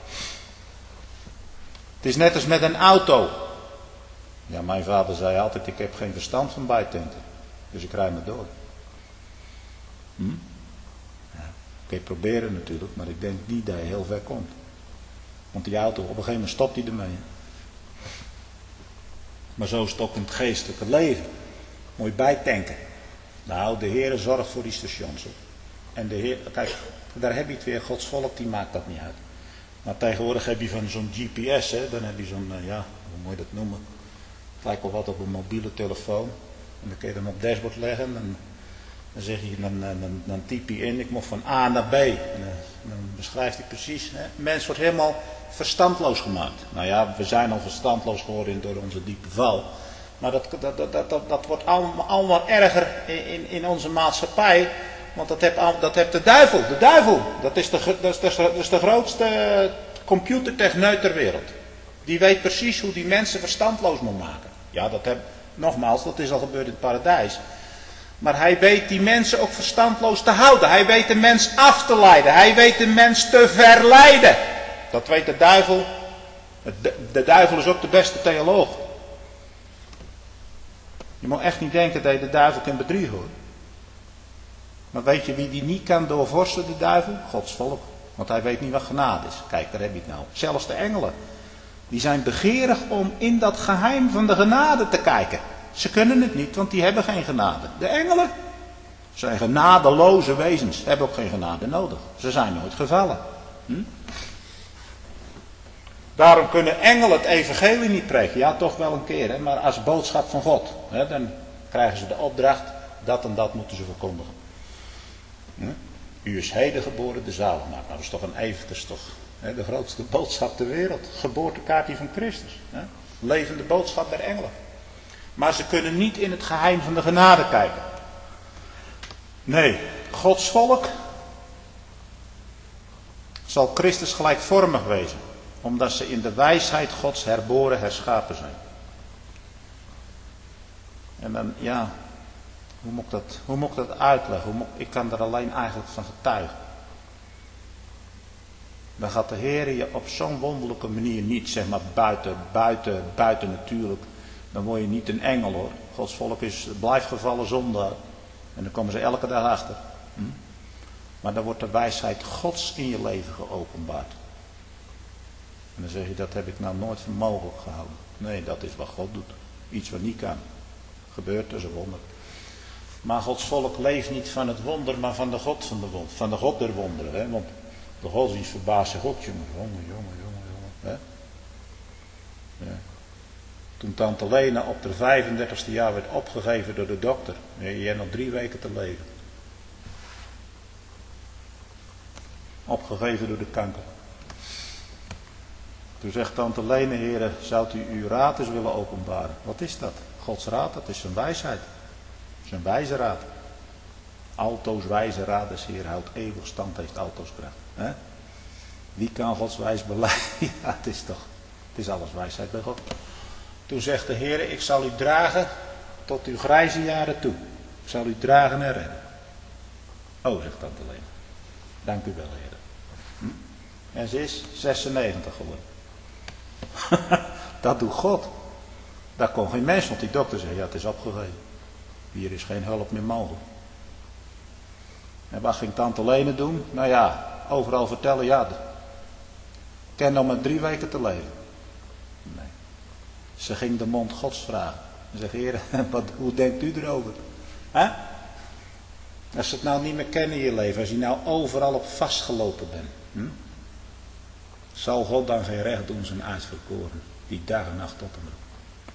Het is net als met een auto. Ja, mijn vader zei altijd, ik heb geen verstand van bijtenten. Dus ik rijd me door. Hm? Ja. Kun je proberen natuurlijk, maar ik denk niet dat je heel ver komt. Want die auto, op een gegeven moment stopt hij ermee. Maar zo is het ook in het geestelijke leven. Moet je bijtanken. Nou, de Heer zorgt voor die stations. En de Heer, kijk, daar heb je het weer. Gods volk, die maakt dat niet uit. Maar tegenwoordig heb je van zo'n G P S, hè, dan heb je zo'n, ja, hoe moet je dat noemen? Het lijkt wel wat op een mobiele telefoon. En dan kun je hem op het dashboard leggen. En dan, dan, zeg je, dan, dan, dan typ je in, ik moet van A naar B. En dan, dan beschrijft hij precies. Hè. Een mens wordt helemaal verstandloos gemaakt. Nou ja, we zijn al verstandloos geworden door onze diepe val. Maar dat, dat, dat, dat, dat wordt allemaal, allemaal erger in, in onze maatschappij. Want dat heeft, dat heeft de duivel. De duivel, dat is de, dat is de, dat is de grootste computertechneut ter wereld. Die weet precies hoe die mensen verstandloos moet maken. Ja, dat heb, nogmaals, dat is al gebeurd in het paradijs. Maar hij weet die mensen ook verstandloos te houden. Hij weet de mens af te leiden. Hij weet de mens te verleiden. Dat weet de duivel. De, de duivel is ook de beste theoloog. Je moet echt niet denken dat je de duivel kan bedriegen, hoor. Maar weet je wie die niet kan doorvorsten, de duivel? Gods volk. Want hij weet niet wat genade is. Kijk, daar heb je het nou. Zelfs de engelen. Die zijn begeerig om in dat geheim van de genade te kijken. Ze kunnen het niet, want die hebben geen genade. De engelen zijn genadeloze wezens. Hebben ook geen genade nodig. Ze zijn nooit gevallen. Hm? Daarom kunnen engelen het evangelie niet preken. Ja, toch wel een keer, hè? Maar als boodschap van God. Hè? Dan krijgen ze de opdracht, dat en dat moeten ze verkondigen. Hm? U is heden geboren, de zaligmaker. Nou, dat is toch een even, dat is toch hè, de grootste boodschap ter wereld. Geboortekaartje van Christus. Hè? Levende boodschap der engelen. Maar ze kunnen niet in het geheim van de genade kijken. Nee, Gods volk zal Christus gelijkvormig wezen. Omdat ze in de wijsheid Gods herboren, herschapen zijn. En dan, ja, hoe moet ik dat, hoe moet ik dat uitleggen? Hoe moet, ik kan er alleen eigenlijk van getuigen. Dan gaat de Heer je op zo'n wonderlijke manier niet, zeg maar, buiten, buiten, buiten natuurlijk. Dan word je niet een engel, hoor. Gods volk is, blijft gevallen zondaar. En dan komen ze elke dag achter. Hm? Maar dan wordt de wijsheid Gods in je leven geopenbaard. En dan zeg je, dat heb ik nou nooit voor mogelijk gehouden. Nee, dat is wat God doet. Iets wat niet kan. Gebeurt, dat is een wonder. Maar Gods volk leeft niet van het wonder, maar van de God van de wonder. Van de God der wonderen. Hè? Want de godsdienst verbaast zich ook, jongen. Jongen, jongen, jongen, jongen. Hè? Ja. Toen tante Lena op de vijfendertigste jaar werd opgegeven door de dokter. Ja, je hebt nog drie weken te leven. Opgegeven door de kanker. Toen zegt tante Lena, heren, zou u uw raad eens willen openbaren? Wat is dat? Gods raad, dat is zijn wijsheid. Zijn wijze raad. Altoos wijze raad des Heer houdt eeuwig stand, heeft altoos kracht. He? Wie kan Gods wijs beleiden? Ja, het is toch, het is alles wijsheid bij God. Toen zegt de Heer, ik zal u dragen tot uw grijze jaren toe. Ik zal u dragen en redden. Oh, zegt tante Lena. Dank u wel, Heer. Hm? En ze is zesennegentig geworden. Dat doet God. Dat kon geen mens, want die dokter zei, ja, het is opgegeven. Hier is geen hulp meer mogelijk. En wat ging tante Lena doen? Nou ja, overal vertellen, ja, ik ken nog maar drie weken te leven. Nee. Ze ging de mond Gods vragen. Ze zegt, Heer, wat, hoe denkt u erover? Hè? Als ze het nou niet meer kennen in je leven, als je nou overal op vastgelopen bent. Hm? Zal God dan geen recht doen zijn uitverkoren, die dag en nacht tot hem roept?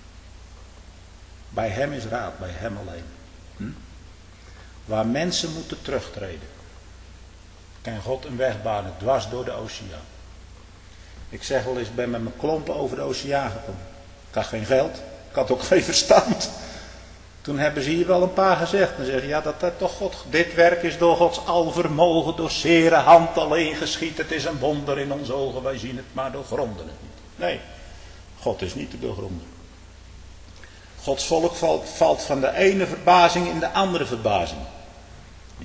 Bij hem is raad, bij hem alleen. Hm? Waar mensen moeten terugtreden, kan God een weg banen dwars door de oceaan. Ik zeg wel eens, ik ben met mijn klompen over de oceaan gekomen. Ik had geen geld, ik had ook geen verstand. Toen hebben ze hier wel een paar gezegd. Dan zeggen ja, dat is toch God. Dit werk is door Gods alvermogen, door zere hand alleen geschied. Het is een wonder in onze ogen, wij zien het, maar doorgronden het niet. Nee, God is niet te doorgronden. Gods volk valt, valt van de ene verbazing in de andere verbazing. Ja.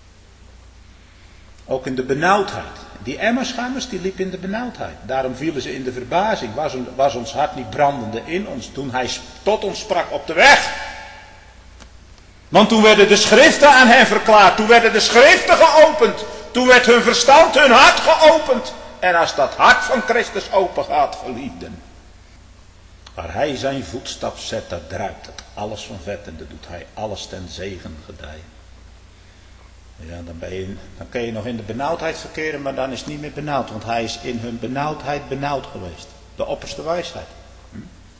Ook in de benauwdheid. Die Emmerschammers die liepen in de benauwdheid. Daarom vielen ze in de verbazing. Was, was ons hart niet brandende in ons toen hij tot ons sprak op de weg? Want toen werden de schriften aan hen verklaard. Toen werden de schriften geopend. Toen werd hun verstand, hun hart geopend. En als dat hart van Christus open gaat, geliefden. Waar hij zijn voetstap zet, daar druipt het alles van vet. En dat doet hij alles ten zegen gedijen. Ja, dan, ben je, dan kun je nog in de benauwdheid verkeren, maar dan is het niet meer benauwd. Want hij is in hun benauwdheid benauwd geweest. De opperste wijsheid. Hm?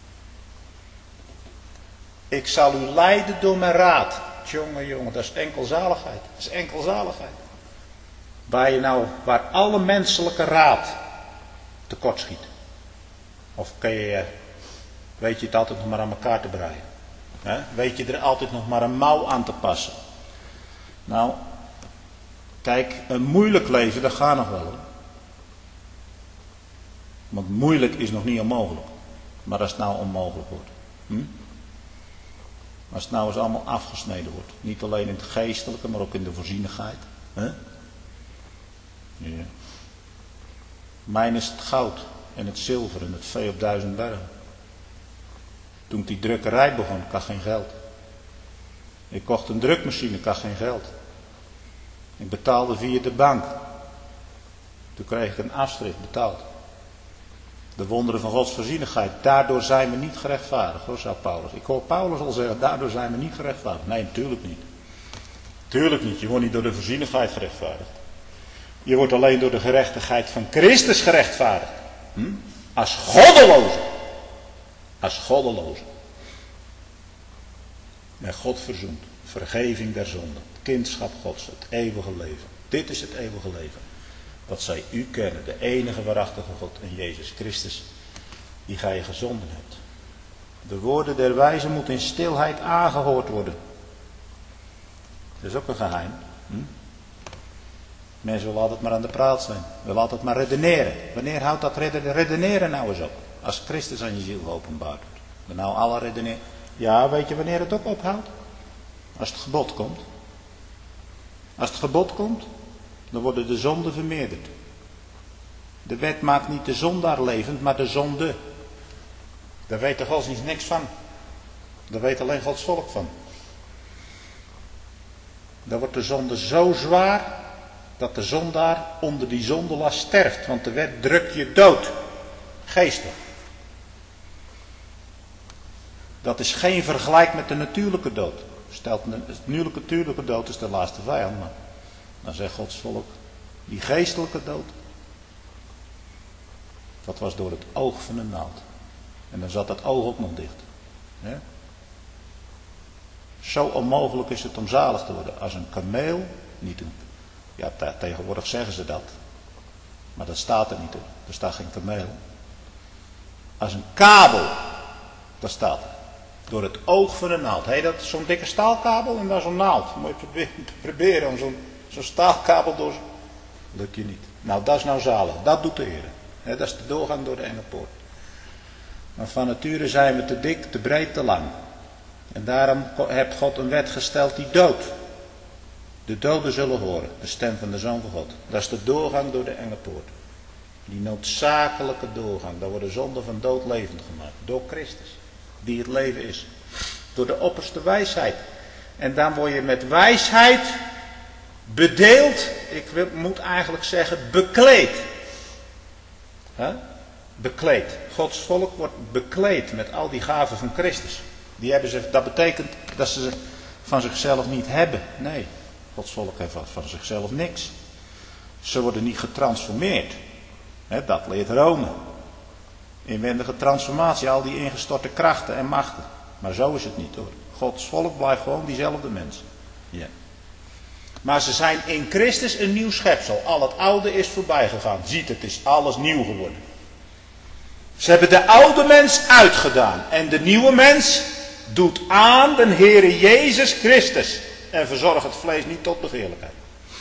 Ik zal u leiden door mijn raad. Jongen, jongen, dat is enkel zaligheid. Dat is enkel zaligheid. Waar je nou, waar alle menselijke raad tekortschiet. Of kun je, weet je het altijd nog maar aan elkaar te breien. He? Weet je er altijd nog maar een mouw aan te passen. Nou, kijk, een moeilijk leven, dat gaat nog wel hoor. Want moeilijk is nog niet onmogelijk. Maar als het nou onmogelijk wordt. Hm? Als het nou eens allemaal afgesneden wordt. Niet alleen in het geestelijke, maar ook in de voorzienigheid. Hè? Ja. Mijn is het goud en het zilver en het vee op duizend bergen. Toen ik die drukkerij begon, ik had geen geld. Ik kocht een drukmachine, ik had geen geld. Ik betaalde via de bank. Toen kreeg ik een afschrift betaald. De wonderen van Gods voorzienigheid. Daardoor zijn we niet gerechtvaardigd, hoor, zou Paulus. Ik hoor Paulus al zeggen, daardoor zijn we niet gerechtvaardigd. Nee, natuurlijk niet. Tuurlijk niet. Je wordt niet door de voorzienigheid gerechtvaardigd. Je wordt alleen door de gerechtigheid van Christus gerechtvaardigd. Hm? Als goddeloze. Als goddeloze. Met God verzoend. Vergeving der zonden. Het kindschap Gods. Het eeuwige leven. Dit is het eeuwige leven. Dat zij u kennen. De enige waarachtige God en Jezus Christus. Die gij je gezonden hebt. De woorden der wijzen moeten in stilheid aangehoord worden. Dat is ook een geheim. Hm? Mensen willen altijd maar aan de praat zijn. Willen altijd maar redeneren. Wanneer houdt dat redeneren nou eens op? Als Christus aan je ziel geopenbaard wordt. Dan nou alle redeneren. Ja, weet je wanneer het ook ophoudt? Als het gebod komt. Als het gebod komt, dan worden de zonden vermeerderd. De wet maakt niet de zondaar levend, maar de zonde. Daar weet de godsdienst niks van. Daar weet alleen Gods volk van. Dan wordt de zonde zo zwaar dat de zondaar onder die zondelast sterft. Want de wet drukt je dood. Geestelijk. Dat is geen vergelijk met de natuurlijke dood. Stelt de natuurlijke, natuurlijke dood is de laatste vijand. Maar dan zegt Gods volk, die geestelijke dood, dat was door het oog van een naald. En dan zat dat oog ook nog dicht. Ja? Zo onmogelijk is het om zalig te worden. Als een kameel, niet een, ja tegenwoordig zeggen ze dat. Maar dat staat er niet. Er staat geen kameel. Als een kabel, dat staat er. Door het oog van een naald. Heet dat zo'n dikke staalkabel en daar zo'n naald. Moet je proberen, proberen om zo'n zo'n staalkabel door. Lukt je niet. Nou, dat is nou zalig. Dat doet de Heer. He, dat is de doorgang door de enge poort. Maar van nature zijn we te dik, te breed, te lang. En daarom heeft God een wet gesteld die doodt. De doden zullen horen. De stem van de Zoon van God. Dat is de doorgang door de enge poort. Die noodzakelijke doorgang. Daar worden zonden van dood levend gemaakt. Door Christus. Die het leven is. Door de opperste wijsheid. En dan word je met wijsheid bedeeld. Ik wil, moet eigenlijk zeggen bekleed. Huh? Bekleed. Gods volk wordt bekleed met al die gaven van Christus. Die hebben ze, dat betekent dat ze ze van zichzelf niet hebben. Nee, Gods volk heeft van zichzelf niks. Ze worden niet getransformeerd. He, dat leert Rome. Inwendige transformatie, al die ingestorte krachten en machten. Maar zo is het niet hoor. Gods volk blijft gewoon diezelfde mens. Ja. Maar ze zijn in Christus een nieuw schepsel. Al het oude is voorbij gegaan. Ziet, het is alles nieuw geworden. Ze hebben de oude mens uitgedaan. En de nieuwe mens doet aan de Heere Jezus Christus. En verzorgt het vlees niet tot begeerlijkheid.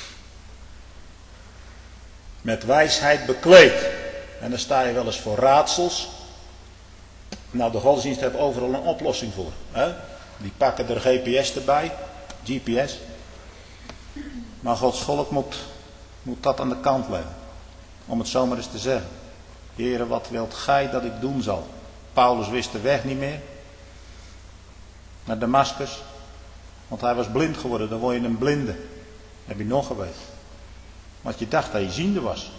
Met wijsheid bekleed. En dan sta je wel eens voor raadsels. Nou, de godsdienst heeft overal een oplossing voor. Hè? Die pakken er G P S erbij. G P S. Maar Gods volk moet, moet dat aan de kant leggen. Om het zomaar eens te zeggen. Heere, wat wilt gij dat ik doen zal? Paulus wist de weg niet meer. Naar Damascus. Want hij was blind geworden. Dan word je een blinde. Heb je nog geweest. Want je dacht dat je ziende was.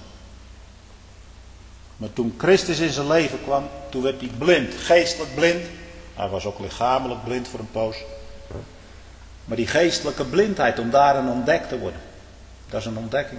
Maar toen Christus in zijn leven kwam, toen werd hij blind, geestelijk blind. Hij was ook lichamelijk blind voor een poos. Maar die geestelijke blindheid, om daarin ontdekt te worden, dat is een ontdekking.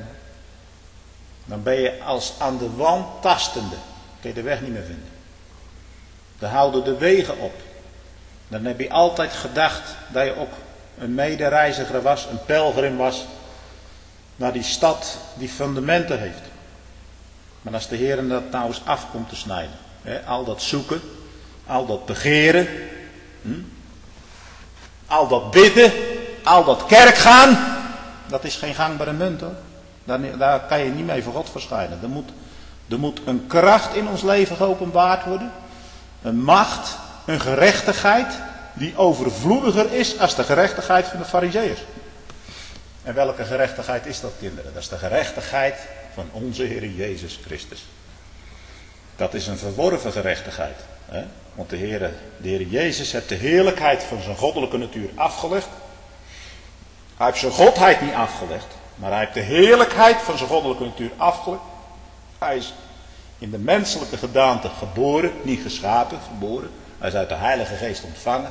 Dan ben je als aan de wand tastende. Kun je de weg niet meer vinden. Dan houden de wegen op. Dan heb je altijd gedacht dat je ook een medereiziger was, een pelgrim was, naar die stad die fundamenten heeft. Maar als de Heer dat nou eens af komt te snijden, hè, al dat zoeken, al dat begeren, hm, al dat bidden, al dat kerk gaan, dat is geen gangbare munt hoor. Daar, daar kan je niet mee voor God verschijnen. Er moet, er moet een kracht in ons leven geopenbaard worden, een macht, een gerechtigheid die overvloediger is als de gerechtigheid van de Farizeeërs. En welke gerechtigheid is dat, kinderen? Dat is de gerechtigheid van onze Heer Jezus Christus. Dat is een verworven gerechtigheid. Hè? Want de Heer, de Heer Jezus heeft de heerlijkheid van zijn goddelijke natuur afgelegd. Hij heeft zijn godheid niet afgelegd. Maar hij heeft de heerlijkheid van zijn goddelijke natuur afgelegd. Hij is in de menselijke gedaante geboren. Niet geschapen, geboren. Hij is uit de Heilige Geest ontvangen.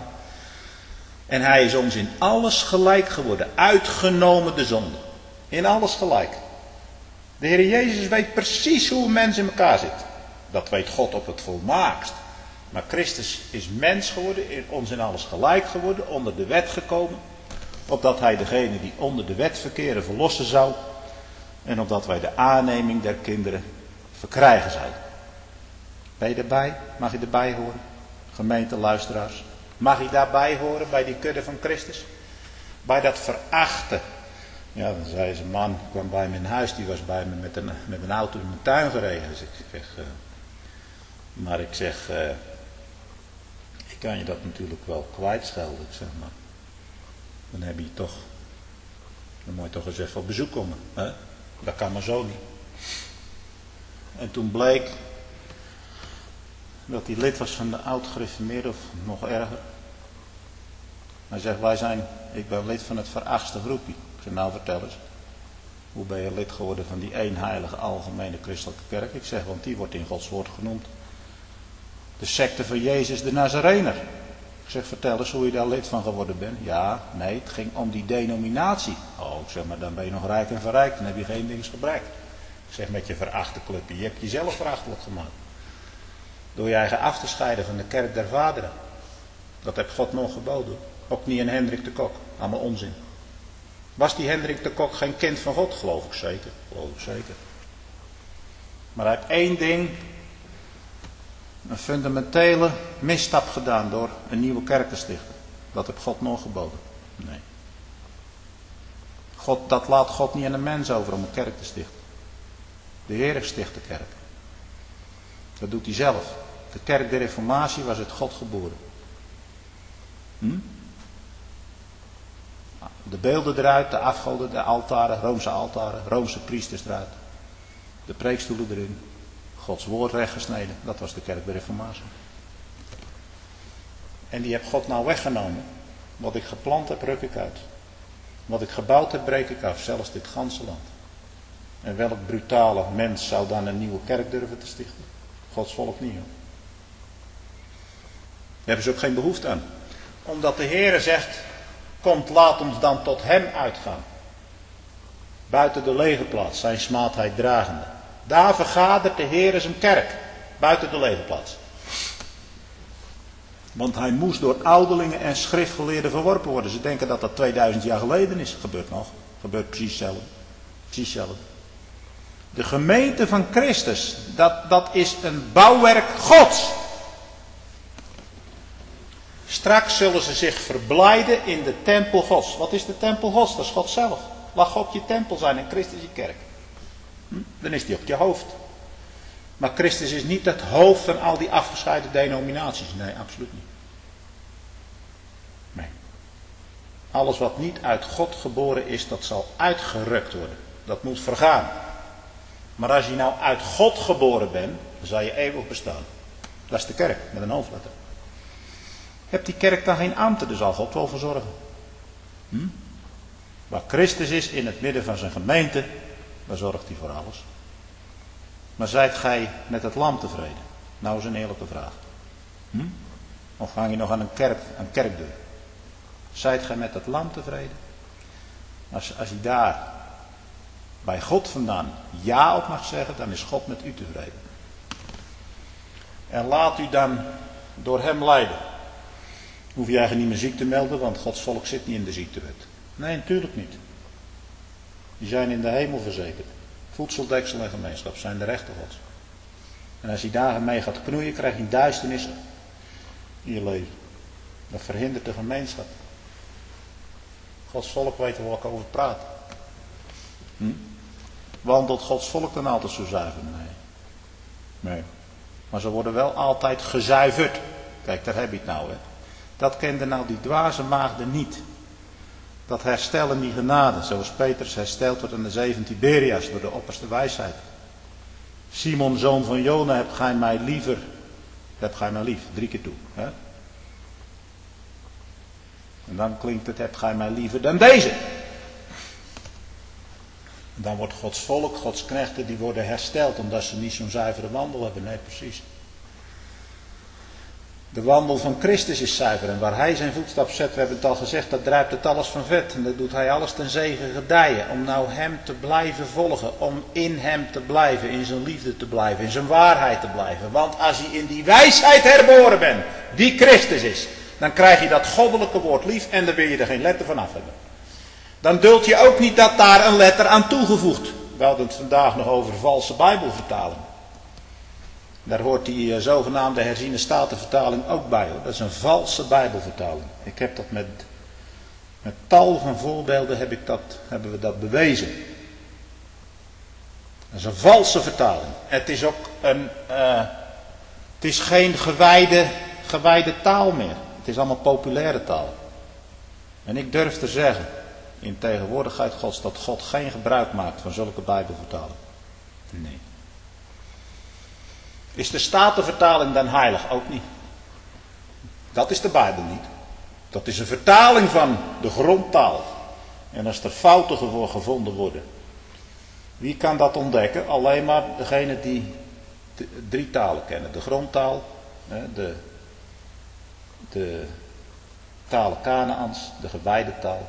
En hij is ons in alles gelijk geworden. Uitgenomen de zonde. In alles gelijk. De Heer Jezus weet precies hoe een mens in elkaar zit. Dat weet God op het volmaakst. Maar Christus is mens geworden, in ons in alles gelijk geworden, onder de wet gekomen. Opdat hij degene die onder de wet verkeren verlossen zou. En opdat wij de aanneming der kinderen verkrijgen zouden. Ben je erbij? Mag je erbij horen? Gemeente luisteraars. Mag je daarbij horen bij die kudde van Christus? Bij dat verachten. Ja, dan zei ze, man kwam bij me in huis, die was bij me met een, met een auto in mijn tuin gereden. Dus ik zeg, uh, maar ik zeg, uh, ik kan je dat natuurlijk wel kwijtschelden. Ik zeg, maar dan heb je toch, dan moet je toch eens even op bezoek komen. Hè? Dat kan maar zo niet. En toen bleek dat hij lid was van de oud-gereformeerden, of nog erger. Hij zegt, wij zijn, ik ben lid van het verachtste groepje. Ik zeg, nou vertel eens, hoe ben je lid geworden van die eenheilige algemene christelijke kerk? Ik zeg, want die wordt in Gods woord genoemd de secte van Jezus de Nazarener. Ik zeg, vertel eens hoe je daar lid van geworden bent. Ja, nee, het ging om die denominatie. Oh, ik zeg, maar dan ben je nog rijk en verrijkt, dan heb je geen dings gebrek. Ik zeg, met je verachte clubje, je hebt jezelf verachtelijk gemaakt. Door je eigen af te scheiden van de kerk der vaderen. Dat heeft God nog geboden. Ook niet een Hendrik de Kok. Allemaal onzin. Was die Hendrik de Kok geen kind van God? Geloof ik zeker. Geloof ik zeker. Maar hij heeft één ding. Een fundamentele misstap gedaan door een nieuwe kerk te stichten. Dat heeft God nog geboden. Nee. God, dat laat God niet aan een mens over om een kerk te stichten. De Heer sticht de kerk. Dat doet hij zelf. De kerk der Reformatie was uit God geboren. Hm? De beelden eruit, de afgoden, de altaren, Roomse altaren, Roomse priesters eruit. De preekstoelen erin. Gods woord rechtgesneden. Dat was de kerk der Reformatie. En die heeft God nou weggenomen. Wat ik geplant heb, ruk ik uit. Wat ik gebouwd heb, breek ik af. Zelfs dit ganse land. En welk brutale mens zou dan een nieuwe kerk durven te stichten? Gods volk niet, hoor. Daar hebben ze ook geen behoefte aan. Omdat de Heere zegt, komt, laat ons dan tot hem uitgaan. Buiten de legerplaats, zijn smaadheid dragende. Daar vergadert de Heere zijn kerk. Buiten de legerplaats. Want hij moest door ouderlingen en schriftgeleerden verworpen worden. Ze denken dat dat tweeduizend jaar geleden is. Gebeurt nog. Gebeurt precies hetzelfde. Precies hetzelfde. De gemeente van Christus, dat, dat is een bouwwerk Gods. Straks zullen ze zich verblijden in de tempel Gods. Wat is de tempel Gods? Dat is God zelf. Laat God je tempel zijn en Christus je kerk. Hm? Dan is die op je hoofd. Maar Christus is niet het hoofd van al die afgescheiden denominaties. Nee, absoluut niet. Nee. Alles wat niet uit God geboren is, dat zal uitgerukt worden. Dat moet vergaan. Maar als je nou uit God geboren bent, dan zal je eeuwig bestaan. Dat is de kerk, met een hoofdletter. Hebt die kerk dan geen ambten, daar zal God wel voor zorgen. Hm? Waar Christus is in het midden van zijn gemeente, Waar zorgt hij voor alles? Maar zijt gij met het lam tevreden? Nou is een eerlijke vraag. Hm? Of hang je nog aan een kerk, een kerkdeur? Zijt gij met het lam tevreden? Als, als hij daar bij God vandaan ja op mag zeggen, dan is God met u tevreden. En laat u dan door hem leiden. Hoef je eigenlijk niet meer ziek te melden, want Gods volk zit niet in de ziektewet. Nee, natuurlijk niet. Die zijn in de hemel verzekerd. Voedseldeksel en gemeenschap zijn de rechten Gods. En als hij daar mee gaat knoeien, krijg je duisternissen in je leven. Dat verhindert de gemeenschap. Gods volk weet er wel ik over praat. Hm? Wandelt Gods volk dan altijd zo zuiver? Nee. Nee. Maar ze worden wel altijd gezuiverd. Kijk, daar heb je het nou. Hè. Dat kenden nou die dwaze maagden niet. Dat herstellen die genade. Zoals Petrus hersteld wordt aan de zee van Tiberias door de opperste wijsheid. Simon, zoon van Jona, hebt gij mij liever. Hebt gij mij lief. Drie keer toe. Hè? En dan klinkt het, hebt gij mij liever dan deze. En dan wordt Gods volk, Gods knechten, die worden hersteld. Omdat ze niet zo'n zuivere wandel hebben. Nee, precies. De wandel van Christus is zuiver. En waar hij zijn voetstap zet, we hebben het al gezegd, dat druipt het alles van vet. En dat doet hij alles ten zegen gedijen. Om nou hem te blijven volgen. Om in hem te blijven. In zijn liefde te blijven. In zijn waarheid te blijven. Want als je in die wijsheid herboren bent. Die Christus is. Dan krijg je dat goddelijke woord lief. En dan wil je er geen letter van af hebben. Dan duld je ook niet dat daar een letter aan toegevoegd. We hadden het vandaag nog over valse bijbelvertaling. Daar hoort die uh, zogenaamde herziene statenvertaling ook bij. Hoor. Dat is een valse bijbelvertaling. Ik heb dat met, met tal van voorbeelden heb ik dat, hebben we dat bewezen. Dat is een valse vertaling. Het is ook een, uh, het is geen gewijde, gewijde taal meer. Het is allemaal populaire taal. En ik durf te zeggen, in tegenwoordigheid Gods, dat God geen gebruik maakt van zulke bijbelvertalingen. Nee. Is de Statenvertaling dan heilig? Ook niet. Dat is de Bijbel niet. Dat is een vertaling van de grondtaal. En als er fouten voor gevonden worden, wie kan dat ontdekken? Alleen maar degene die drie talen kennen. De grondtaal, de, de talen Kanaans, de gewijde taal,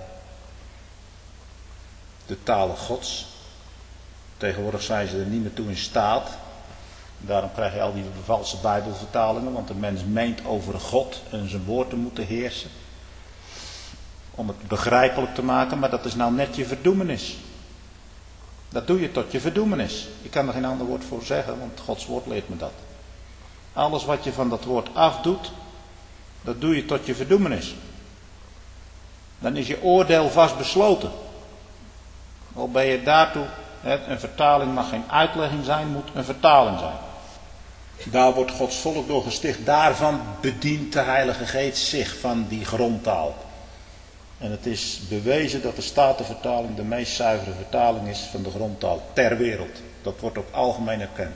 de talen Gods. Tegenwoordig zijn ze er niet meer toe in staat. Daarom krijg je al die valse bijbelvertalingen, want de mens meent over God en zijn woord te moeten heersen. Om het begrijpelijk te maken, maar dat is nou net je verdoemenis. Dat doe je tot je verdoemenis. Ik kan er geen ander woord voor zeggen, want Gods woord leert me dat. Alles wat je van dat woord afdoet, dat doe je tot je verdoemenis. Dan is je oordeel vast besloten. Al ben je daartoe, een vertaling mag geen uitlegging zijn, moet een vertaling zijn. Daar wordt Gods volk door gesticht. Daarvan bedient de Heilige Geest zich van die grondtaal. En het is bewezen dat de Statenvertaling de meest zuivere vertaling is van de grondtaal ter wereld. Dat wordt ook algemeen erkend.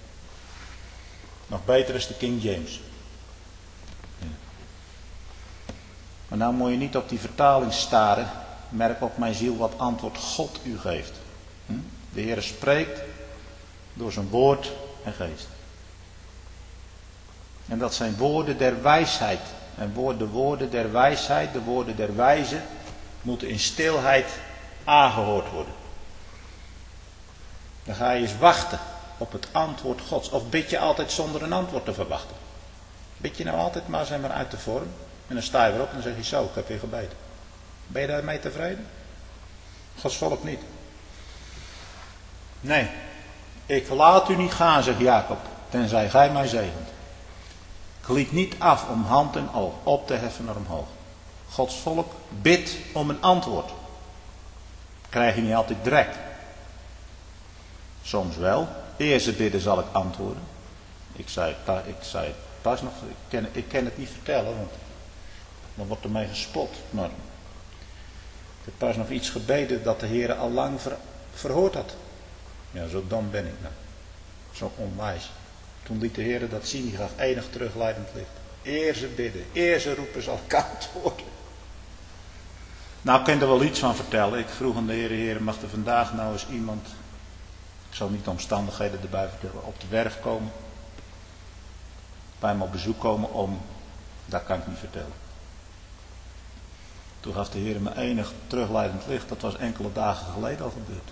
Nog beter is de King James. Ja. Maar nou moet je niet op die vertaling staren. Merk op mijn ziel wat antwoord God u geeft. De Heer spreekt door zijn woord en geest. En dat zijn woorden der wijsheid. En de woorden der wijsheid, de woorden der wijze, moeten in stilheid aangehoord worden. Dan ga je eens wachten op het antwoord Gods. Of bid je altijd zonder een antwoord te verwachten? Bid je nou altijd maar, zeg maar uit de vorm. En dan sta je weer op en dan zeg je zo, ik heb weer gebeden. Ben je daarmee tevreden? Gods volk niet. Nee, ik laat u niet gaan, zegt Jacob, tenzij gij mij zegent. Ik liet niet af om hand en oog op te heffen naar omhoog. Gods volk bidt om een antwoord. Krijg je niet altijd direct. Soms wel. Eer ze bidden zal ik antwoorden. Ik zei, ik zei pas nog, ik ken, ik ken het niet vertellen, want dan wordt ermee gespot. Maar ik heb pas nog iets gebeden dat de Heer al lang ver, verhoord had. Ja, zo dom ben ik nou. Zo onwijs. Toen liet de Heer dat zien, die gaf enig terugleidend licht. Eer ze bidden, eer ze roepen zal ik antwoorden. Nou, ik kan er wel iets van vertellen. Ik vroeg aan de Heer, Heer, mag er vandaag nou eens iemand Ik zal niet de omstandigheden erbij vertellen. Op de werf komen. Bij me op bezoek komen om. Dat kan ik niet vertellen. Toen gaf de Heer me enig terugleidend licht. Dat was enkele dagen geleden al gebeurd.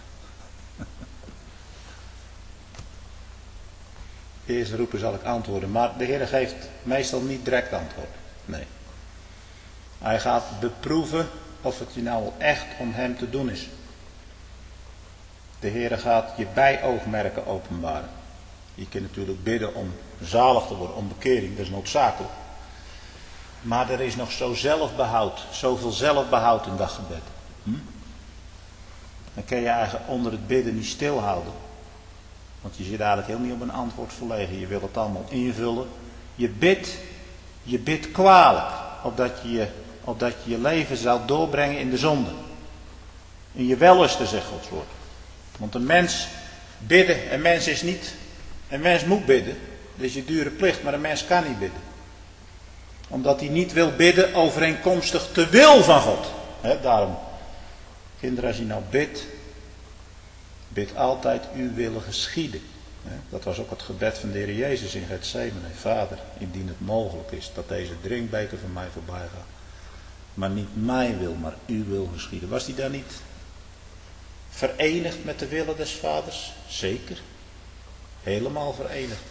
Eerst roepen zal ik antwoorden. Maar de Heer geeft meestal niet direct antwoord. Nee. Hij gaat beproeven of het je nou wel echt om hem te doen is. De Heer gaat je bijoogmerken openbaren. Je kunt natuurlijk bidden om zalig te worden, om bekering. Dat is noodzakelijk. Maar er is nog zo zelfbehoud. Zoveel zelfbehoud in dat gebed. Hm? Dan kun je eigenlijk onder het bidden niet stilhouden. Want je zit eigenlijk heel niet op een antwoord verlegen. Je wil het allemaal invullen. Je bidt, je bidt kwalijk. Opdat je, opdat je je leven zou doorbrengen in de zonde. In je wellusten, zegt Gods woord. Want een mens bidden, een mens is niet, een mens moet bidden. Dat is je dure plicht, maar een mens kan niet bidden. Omdat hij niet wil bidden overeenkomstig de wil van God. He, daarom, kinderen, als je nou bidt, bid altijd uw willen geschieden. He, dat was ook het gebed van de Heer Jezus in Getsemane. Vader, indien het mogelijk is dat deze drinkbeker van mij voorbij gaat. Maar niet mijn wil, maar uw wil geschieden. Was hij daar niet verenigd met de willen des vaders? Zeker. Helemaal verenigd.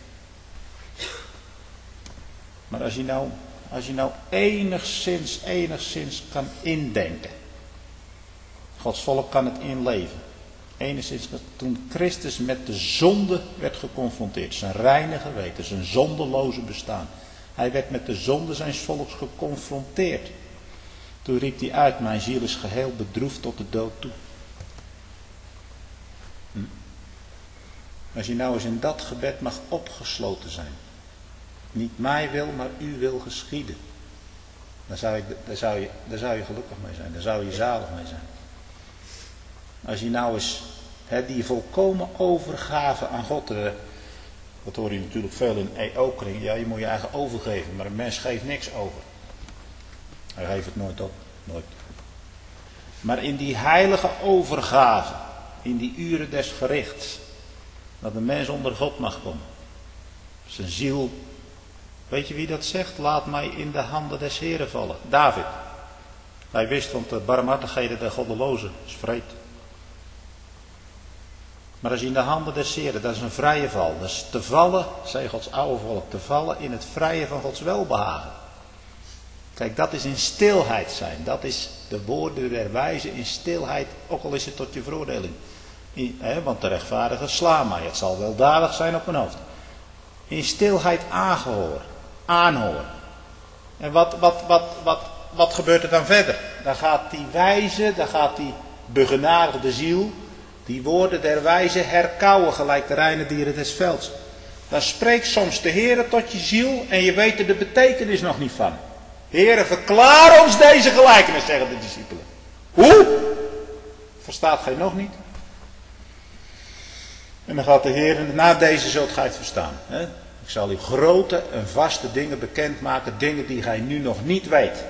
Maar als je nou, als je nou enigszins, enigszins kan indenken. Gods volk kan het inleven. Enigszins toen Christus met de zonde werd geconfronteerd. Zijn reine geweten, zijn zondeloze bestaan. Hij werd met de zonde zijn volks geconfronteerd. Toen riep hij uit, mijn ziel is geheel bedroefd tot de dood toe. Hm. Als je nou eens in dat gebed mag opgesloten zijn. Niet mij wil, maar u wil geschieden. Daar zou je, daar zou je, daar zou je gelukkig mee zijn. Daar zou je zalig mee zijn. Als je nou eens he, die volkomen overgave aan God. Uh, dat hoor je natuurlijk veel in E O-kring. Ja, je moet je eigen overgeven. Maar een mens geeft niks over. Hij geeft het nooit op. Nooit. Maar in die heilige overgave. In die uren des gerichts. Dat de mens onder God mag komen. Zijn ziel. Weet je wie dat zegt? Laat mij in de handen des Heren vallen. David. Hij wist, want de barmhartigheden der goddelozen is vreed. Maar als je in de handen des Heren, dat is een vrije val. Dat is te vallen, zei Gods oude volk, te vallen in het vrije van Gods welbehagen. Kijk, dat is in stilheid zijn. Dat is de woorden der wijze in stilheid, ook al is het tot je veroordeling. In, hè, want de rechtvaardige sla mij, het zal weldadig zijn op mijn hoofd. In stilheid aangehoor, aanhoren. En wat, wat, wat, wat, wat gebeurt er dan verder? Dan gaat die wijze, dan gaat die begenadigde ziel, die woorden der wijze herkauwen, gelijk de reine dieren des velds. Dan spreekt soms de Heere tot je ziel en je weet er de betekenis nog niet van. Heere, verklaar ons deze gelijkenis, zeggen de discipelen. Hoe? Verstaat gij nog niet? En dan gaat de Heer, na deze zult gij het verstaan. Hè? Ik zal u grote en vaste dingen bekendmaken, dingen die gij nu nog niet weet.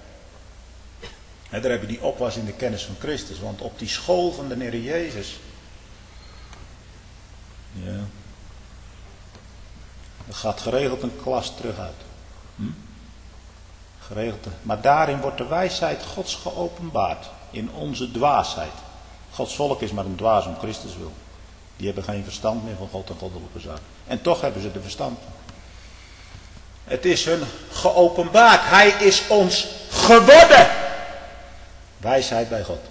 En daar heb je die opwas in de kennis van Christus, want op die school van de Heer Jezus, ja, er gaat geregeld een klas terug uit. Hm? Geregeld, maar daarin wordt de wijsheid Gods geopenbaard, in onze dwaasheid. Gods volk is maar een dwaas om Christus wil. Die hebben geen verstand meer van God en goddelijke zaken. En toch hebben ze de verstand van. Het is hun geopenbaard. Hij is ons geworden. Wijsheid bij God.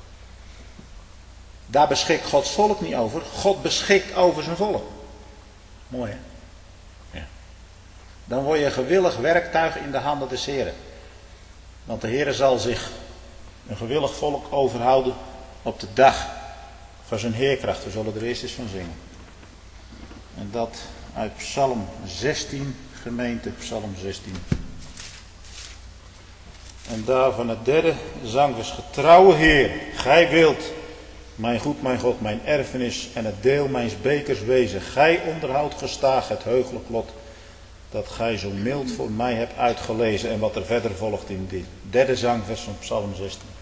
Daar beschikt Gods volk niet over. God beschikt over zijn volk. Mooi hè? Ja. Dan word je een gewillig werktuig in de handen des Heren. Want de Heere zal zich een gewillig volk overhouden op de dag van zijn heerkracht. We zullen er eerst eens van zingen. En dat uit Psalm zestien, gemeente, Psalm zestien. En daarvan het derde zangvers. Getrouwe Heer, gij wilt mijn goed, mijn God, mijn erfenis en het deel mijns bekers wezen. Gij onderhoudt gestaag het heugelijk lot dat gij zo mild voor mij hebt uitgelezen. En wat er verder volgt in dit derde zangvers van Psalm zestien.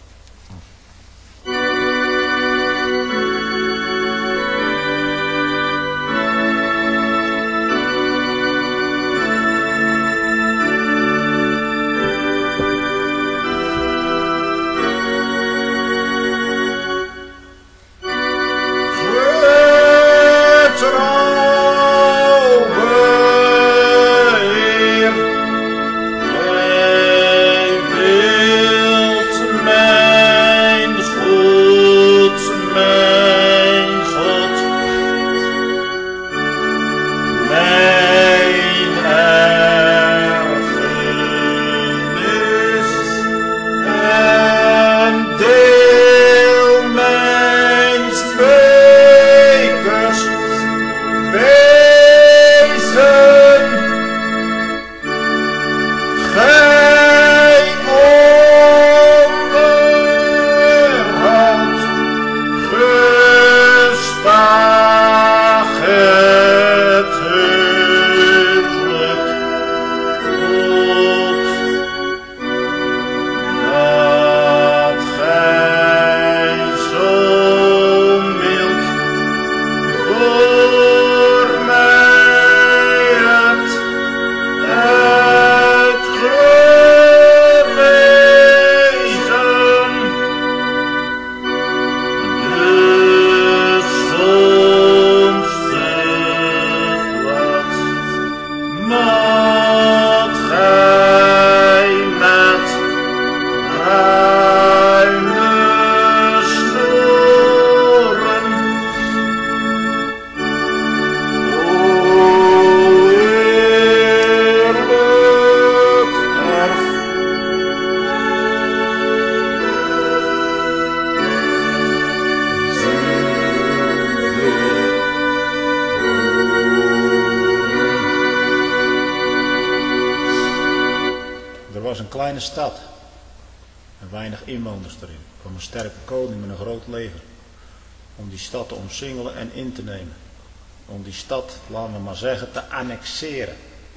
kleine stad. En weinig inwoners erin. Er kwam een sterke koning met een groot leger. Om die stad te omsingelen en in te nemen. Om die stad, laten we maar zeggen, te annexeren.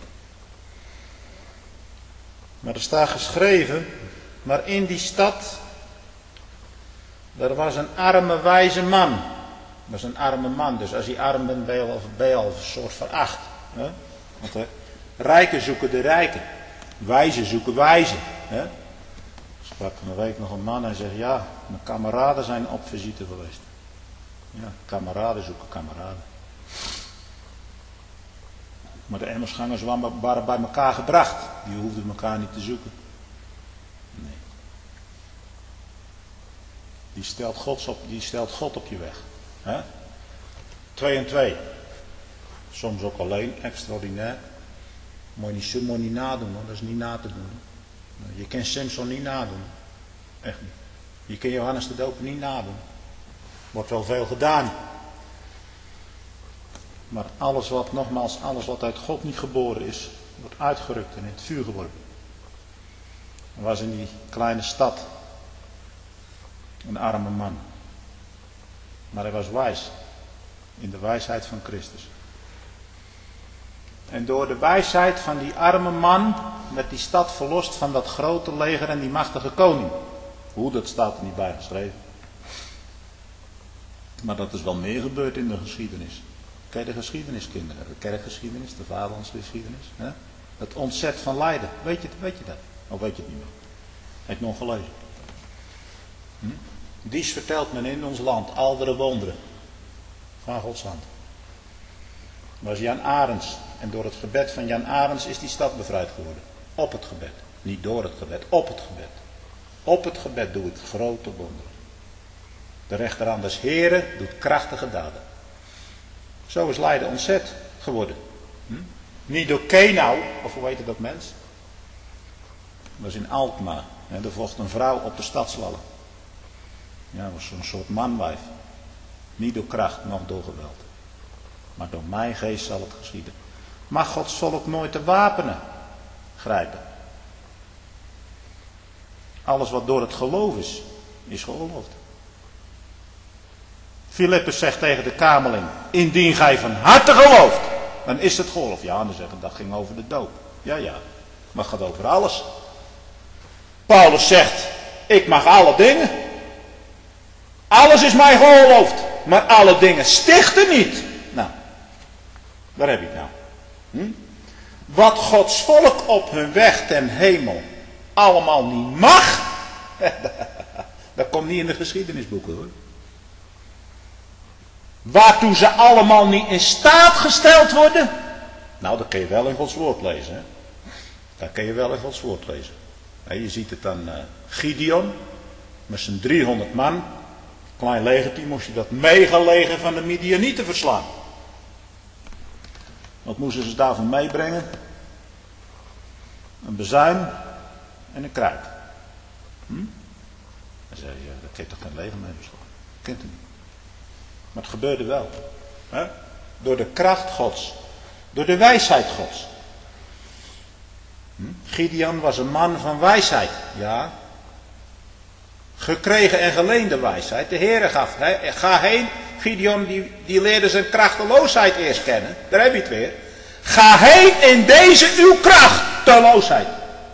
Maar er staat geschreven, maar in die stad, er was een arme wijze man. Dat is een arme man, dus als hij arm bent, ben je al, ben je al een soort veracht. Hè? Want de rijken zoeken de rijken, wijzen zoeken wijzen. Hè? Er sprak van een week nog een man en zegt, ja, mijn kameraden zijn op visite geweest. Ja, kameraden zoeken kameraden. Maar de Emmausgangers waren bij elkaar gebracht. Die hoefden elkaar niet te zoeken. Nee. Die stelt, Gods op, die stelt God op je weg. He? Twee en twee. Soms ook alleen, extraordinair. Moet je niet, zo moet je niet nadoen, hoor. Dat is niet na te doen. Je kan Simpson niet nadoen. Echt niet. Je kan Johannes de Doper niet nadoen. Wordt wel veel gedaan. Maar alles wat, nogmaals, alles wat uit God niet geboren is, wordt uitgerukt en in het vuur geworpen. Er was in die kleine stad een arme man. Maar hij was wijs. In de wijsheid van Christus. En door de wijsheid van die arme man werd die stad verlost van dat grote leger en die machtige koning. Hoe, dat staat er niet bij geschreven. Maar dat is wel meer gebeurd in de geschiedenis. Ken je de geschiedenis, kinderen? De kerkgeschiedenis, de vaderlandse geschiedenis. Hè? Het ontzet van lijden. Weet je, weet je dat? Of weet je het niet meer? Heb je het nog gelezen? Hm? Dies vertelt men in ons land, aldere wonderen. Van Gods hand. Dat was Jan Arends. En door het gebed van Jan Arends is die stad bevrijd geworden. Op het gebed. Niet door het gebed, op het gebed. Op het gebed doe ik grote wonderen. De rechterhand des Heren doet krachtige daden. Zo is Leiden ontzet geworden. Hm? Niet door Kenau, of hoe heet het dat mens? Dat was in Alkmaar. Er vocht een vrouw op de stadswallen. Ja, dat was zo'n soort manwijf. Niet door kracht, noch door geweld. Maar door mijn geest zal het geschieden. Mag Gods volk nooit de wapenen grijpen. Alles wat door het geloof is, is geoorloofd. Filippus zegt tegen de kamerling, indien gij van harte gelooft, dan is het geoorloofd. Ja, dan zeggen dat ging over de doop. Ja, ja, maar het gaat over alles. Paulus zegt, ik mag alle dingen. Alles is mij geoorloofd, maar alle dingen stichten niet. Nou, waar heb je het nou? Hm? Wat Gods volk op hun weg ten hemel allemaal niet mag, dat komt niet in de geschiedenisboeken, hoor. Waartoe ze allemaal niet in staat gesteld worden. Nou, dat kun je wel in Gods woord lezen. Hè? Dat kun je wel in Gods woord lezen. Je ziet het aan uh, Gideon. Met zijn driehonderd man. Klein legerteam moest je dat megaleger van de Midianieten verslaan. Wat moesten ze daarvan meebrengen? Een bezuin en een kruik. Hm? Dan zei je, dat kun je toch geen leger mee verslaan? Dat kent u niet. Maar het gebeurde wel. Hè? Door de kracht Gods. Door de wijsheid Gods. Hm? Gideon was een man van wijsheid. Ja. Gekregen en geleende wijsheid. De Heere gaf. Hè? Ga heen. Gideon die, die leerde zijn krachteloosheid eerst kennen. Daar heb je het weer. Ga heen in deze uw krachteloosheid.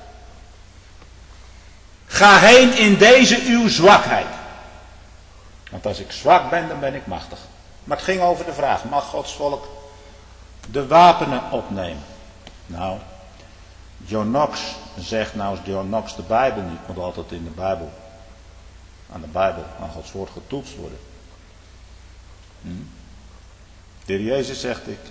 Ga heen in deze uw zwakheid. Want als ik zwak ben, dan ben ik machtig. Maar het ging over de vraag, mag Gods volk de wapenen opnemen? Nou, John Knox zegt, nou is John Knox de Bijbel niet, want altijd in de Bijbel, aan de Bijbel, aan Gods woord getoetst worden. Hm? De Heer Jezus zegt, ik,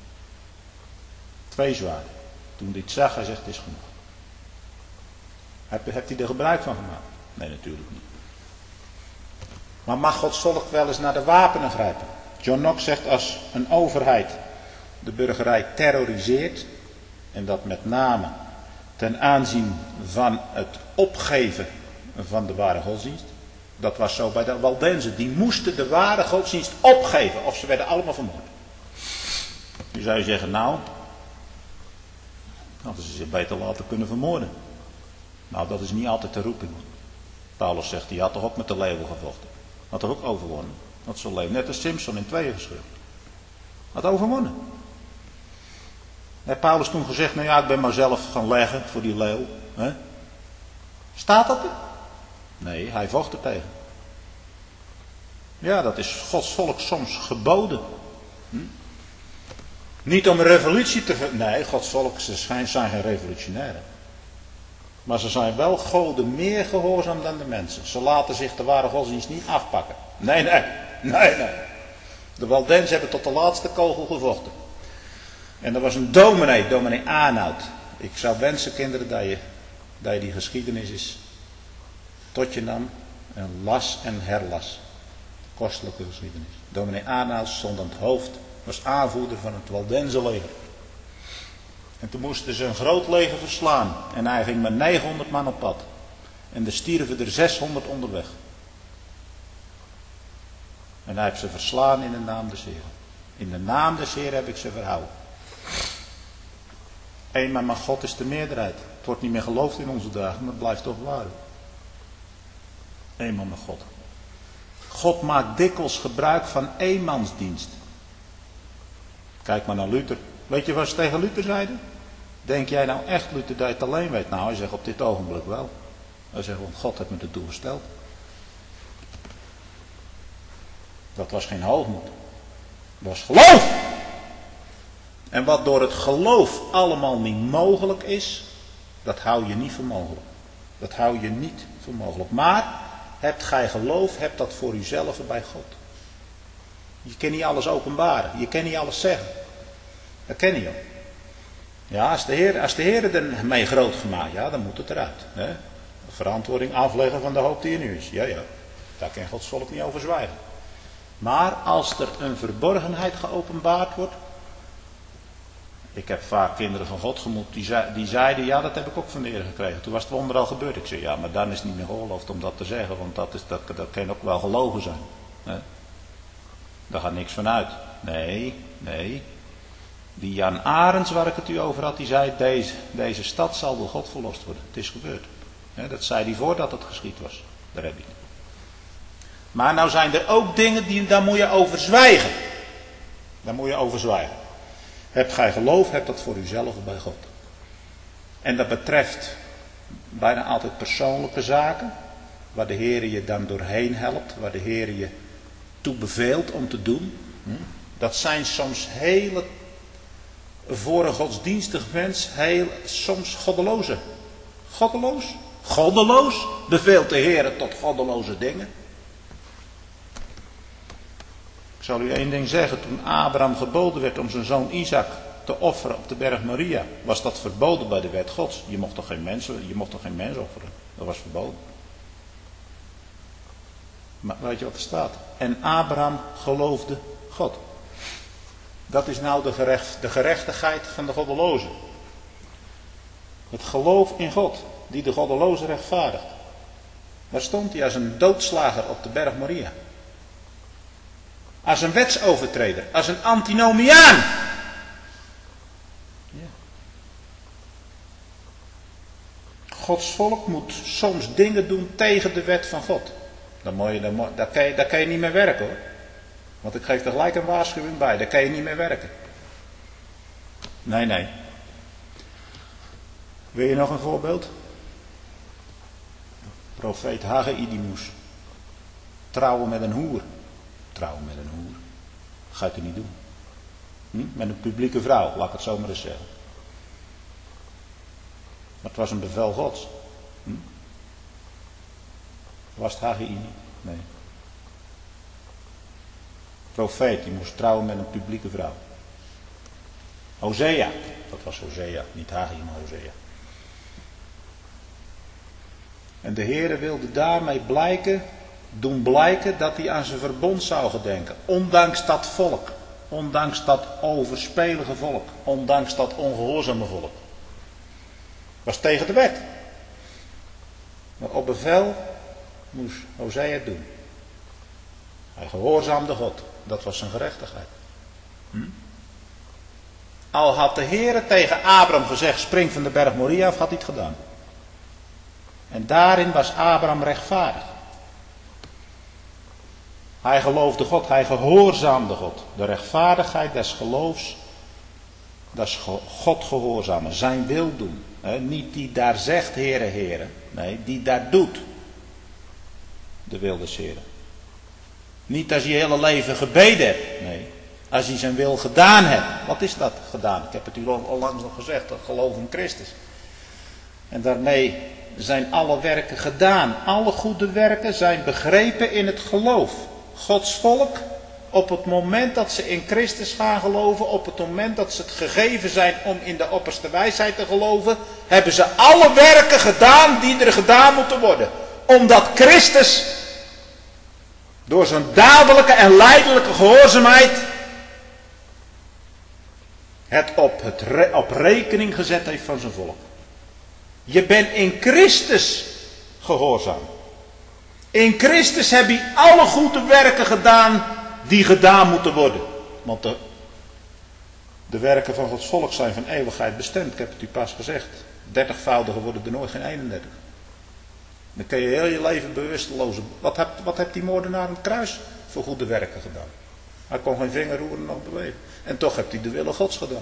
twee zwaarden. Toen hij het zag, hij zegt, het is genoeg. Hebt, hebt hij er gebruik van gemaakt? Nee, natuurlijk niet. Maar mag Gods volk wel eens naar de wapenen grijpen? John Knox zegt, als een overheid de burgerij terroriseert, en dat met name ten aanzien van het opgeven van de ware godsdienst, dat was zo bij de Waldenzen, die moesten de ware godsdienst opgeven, of ze werden allemaal vermoord. Nu zou je zeggen, nou, hadden ze zich beter laten kunnen vermoorden. Nou, dat is niet altijd de roeping. Paulus zegt, die had toch ook met de leeuwen gevochten. Had toch ook overwonnen. Dat zo'n leeuw, net als Simpson in tweeën gescheurd. Had overwonnen. Heeft Paulus toen gezegd, nou ja, ik ben maar zelf gaan leggen voor die leeuw. He? Staat dat er? Nee, hij vocht er tegen. Ja, dat is Gods volk soms geboden. Hm? Niet om een revolutie te... Ver... Nee, Gods volk ze zijn, zijn geen revolutionairen. Maar ze zijn wel goden meer gehoorzaam dan de mensen. Ze laten zich de ware godsdienst niet afpakken. Nee, nee, nee, nee. De Waldens hebben tot de laatste kogel gevochten. En er was een dominee, dominee Arnoud. Ik zou wensen, kinderen, dat je, dat je die geschiedenis eens tot je nam en las en herlas. Kostelijke geschiedenis. Dominee Arnoud stond aan het hoofd, was aanvoerder van het Waldense leger. En toen moesten ze een groot leger verslaan. En hij ging met negenhonderd man op pad. En er stierven er zeshonderd onderweg. En hij heeft ze verslaan in de naam des Heeren. In de naam des Heeren heb ik ze verhouden. Eenmaal, maar God is de meerderheid. Het wordt niet meer geloofd in onze dagen, maar het blijft toch waar. Eenmaal met God. God maakt dikwijls gebruik van eenmansdienst. Kijk maar naar Luther. Weet je wat ze tegen Luther zeiden? Denk jij nou echt, Luther, dat je het alleen weet? Nou, hij zegt op dit ogenblik wel. Hij zegt, want God heeft me ertoe gesteld. Dat was geen hoogmoed. Dat was geloof. En wat door het geloof allemaal niet mogelijk is, dat hou je niet voor mogelijk. Dat hou je niet voor mogelijk. Maar, hebt gij geloof, hebt dat voor uzelf bij God. Je kan niet alles openbaren. Je kan niet alles zeggen. Dat ken je. Ja, als de Heer, als de Heer er mee groot gemaakt, ja, dan moet het eruit. Hè? Verantwoording afleggen van de hoop die er nu is. Ja, ja. Daar kan Gods volk niet over zwijgen. Maar als er een verborgenheid geopenbaard wordt. Ik heb vaak kinderen van God gemoet die, zei, die zeiden, ja, dat heb ik ook van de Heer gekregen. Toen was het wonder al gebeurd. Ik zei, ja, maar dan is het niet meer geoorloofd om dat te zeggen, want dat, is, dat, dat kan ook wel gelogen zijn. Hè? Daar gaat niks van uit. Nee, nee. Die Jan Arends, waar ik het u over had, die zei, deze, deze stad zal door God verlost worden. Het is gebeurd. Hè, dat zei hij voordat het geschied was. Daar heb je het. Maar nou zijn er ook dingen, die, daar moet je over zwijgen. Daar moet je over zwijgen. Hebt gij geloof, hebt dat voor uzelf bij God. En dat betreft bijna altijd persoonlijke zaken. Waar de Heer je dan doorheen helpt. Waar de Heer je toe beveelt om te doen. Dat zijn soms hele, voor een godsdienstig mens, heel, soms goddeloze. Goddeloos? Goddeloos? Beveelt de Heer tot goddeloze dingen. Ik zal u één ding zeggen. Toen Abraham geboden werd om zijn zoon Isaac te offeren op de berg Moria, was dat verboden bij de wet Gods. Je mocht toch geen mensen, je mocht toch geen mens offeren. Dat was verboden. Maar weet je wat er staat? En Abraham geloofde God. Dat is nou de, gerecht, de gerechtigheid van de goddelozen. Het geloof in God, die de goddelozen rechtvaardigt. Daar stond hij als een doodslager op de berg Moria. Als een wetsovertreder, als een antinomiaan. Ja. Gods volk moet soms dingen doen tegen de wet van God. Dan moet je, dan moet, daar, kan je, daar kan je niet mee werken hoor. Want ik geef er gelijk een waarschuwing bij. Daar kan je niet mee werken. Nee, nee. Wil je nog een voorbeeld? Profeet Haggai die moest trouwen met een hoer. Trouwen met een hoer. Ga je het niet doen. Hm? Met een publieke vrouw, laat ik het zo maar eens zeggen. Maar het was een bevel Gods. Hm? Was het Haggai niet? Nee. Profeet, die moest trouwen met een publieke vrouw. Hosea, dat was Hosea, niet Haggai, maar Hosea. En de Heere wilde daarmee blijken, doen blijken dat hij aan zijn verbond zou gedenken. Ondanks dat volk, ondanks dat overspelige volk, ondanks dat ongehoorzame volk. Was tegen de wet. Maar op bevel moest Hosea het doen. Hij gehoorzaamde God. Dat was zijn gerechtigheid. Hm? Al had de Heere tegen Abraham gezegd, spring van de berg Moria af, had hij het gedaan. En daarin was Abraham rechtvaardig. Hij geloofde God, hij gehoorzaamde God. De rechtvaardigheid des geloofs, dat is God gehoorzamen, zijn wil doen. He, niet die daar zegt, Heere, Heere. Nee, die daar doet. De wil des Heeren. Niet als je je hele leven gebeden hebt. Nee, als je zijn wil gedaan hebt. Wat is dat gedaan? Ik heb het u al langs nog gezegd, dat geloof in Christus. En daarmee zijn alle werken gedaan. Alle goede werken zijn begrepen in het geloof. Gods volk, op het moment dat ze in Christus gaan geloven, op het moment dat ze het gegeven zijn om in de opperste wijsheid te geloven, hebben ze alle werken gedaan die er gedaan moeten worden. Omdat Christus door zijn dadelijke en lijdelijke gehoorzaamheid het op, het re- op rekening gezet heeft van zijn volk. Je bent in Christus gehoorzaam. In Christus heb je alle goede werken gedaan die gedaan moeten worden. Want de, de werken van Gods volk zijn van eeuwigheid bestemd. Ik heb het u pas gezegd. dertigvoudige worden er nooit geen eenendertig. Dan kun je heel je leven bewusteloos. Wat hebt wat heb die moordenaar aan het kruis voor goede werken gedaan? Hij kon geen vinger roeren nog bewegen. En toch heeft hij de wil Gods gedaan.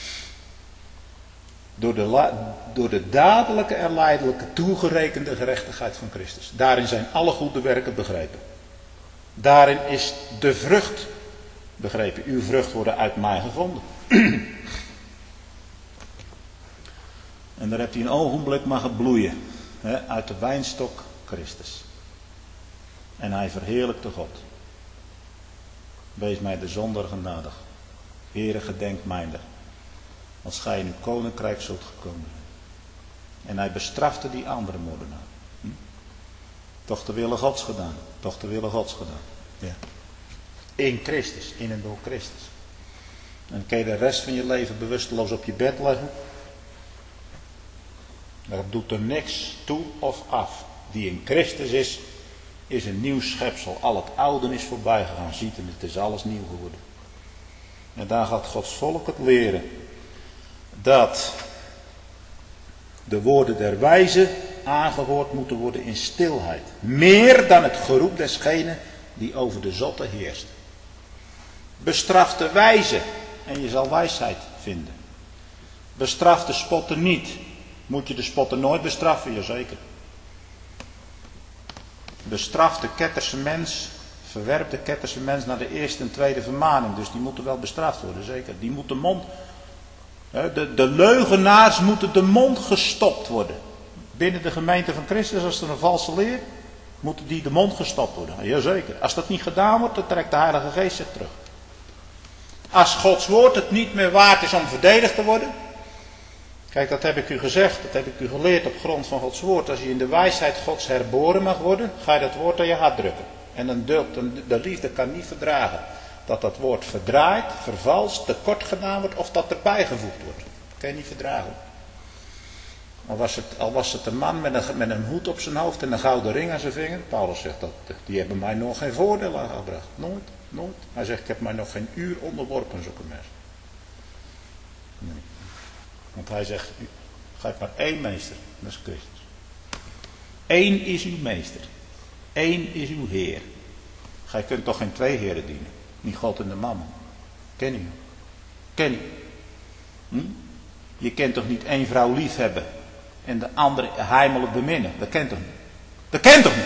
Door de, door de dadelijke en lijdelijke toegerekende gerechtigheid van Christus. Daarin zijn alle goede werken begrepen. Daarin is de vrucht begrepen. Uw vrucht worden uit mij gevonden. En daar hebt hij een ogenblik mogen bloeien. Hè, uit de wijnstok Christus. En hij verheerlijkte God. Wees mij de zondaar genadig. Heere, gedenk mijner. Als gij in uw koninkrijk zult gekomen zijn. En hij bestrafte die andere moordenaar. Hm? Toch de wille Gods gedaan. Toch de wille Gods gedaan. Ja. In Christus. In en door Christus. En kun je de rest van je leven bewusteloos op je bed leggen. Dat doet er niks toe of af. Die in Christus is, is een nieuw schepsel. Al het oude is voorbij gegaan. Ziet en het is alles nieuw geworden. En daar gaat Gods volk het leren. Dat de woorden der wijze aangehoord moeten worden in stilheid. Meer dan het geroep desgene die over de zotte heerst. Bestraf de wijze en je zal wijsheid vinden. Bestraf de spotter niet. Moet je de spotter nooit bestraffen? Jazeker. Bestraf de ketterse mens. Verwerp de ketterse mens naar de eerste en tweede vermaning. Dus die moeten wel bestraft worden, zeker. Die moet de mond... De, de leugenaars moeten de mond gestopt worden. Binnen de gemeente van Christus, als er een valse leer, moeten die de mond gestopt worden. Jazeker. Als dat niet gedaan wordt, dan trekt de Heilige Geest zich terug. Als Gods woord het niet meer waard is om verdedigd te worden. Kijk, dat heb ik u gezegd, dat heb ik u geleerd op grond van Gods woord. Als je in de wijsheid Gods herboren mag worden, ga je dat woord aan je hart drukken. En dan duldt, de liefde kan niet verdragen dat dat woord verdraaid, vervalst, tekort gedaan wordt of dat erbij gevoegd wordt. Dat kan je niet verdragen. Al was het, al was het een man met een, met een hoed op zijn hoofd en een gouden ring aan zijn vinger. Paulus zegt dat, die hebben mij nog geen voordeel aangebracht. Nooit, nooit. Hij zegt, ik heb mij nog geen uur onderworpen, zulke mensen. Nee. Want hij zegt, u hebt maar één meester, dat is Christus. Eén is uw meester. Eén is uw Heer. Gij kunt toch geen twee heren dienen. Niet God en de mammon. Ken je? Ken je? Hm? Je kent toch niet één vrouw lief hebben en de andere heimelijk beminnen? Dat kent toch niet? Dat kent toch niet?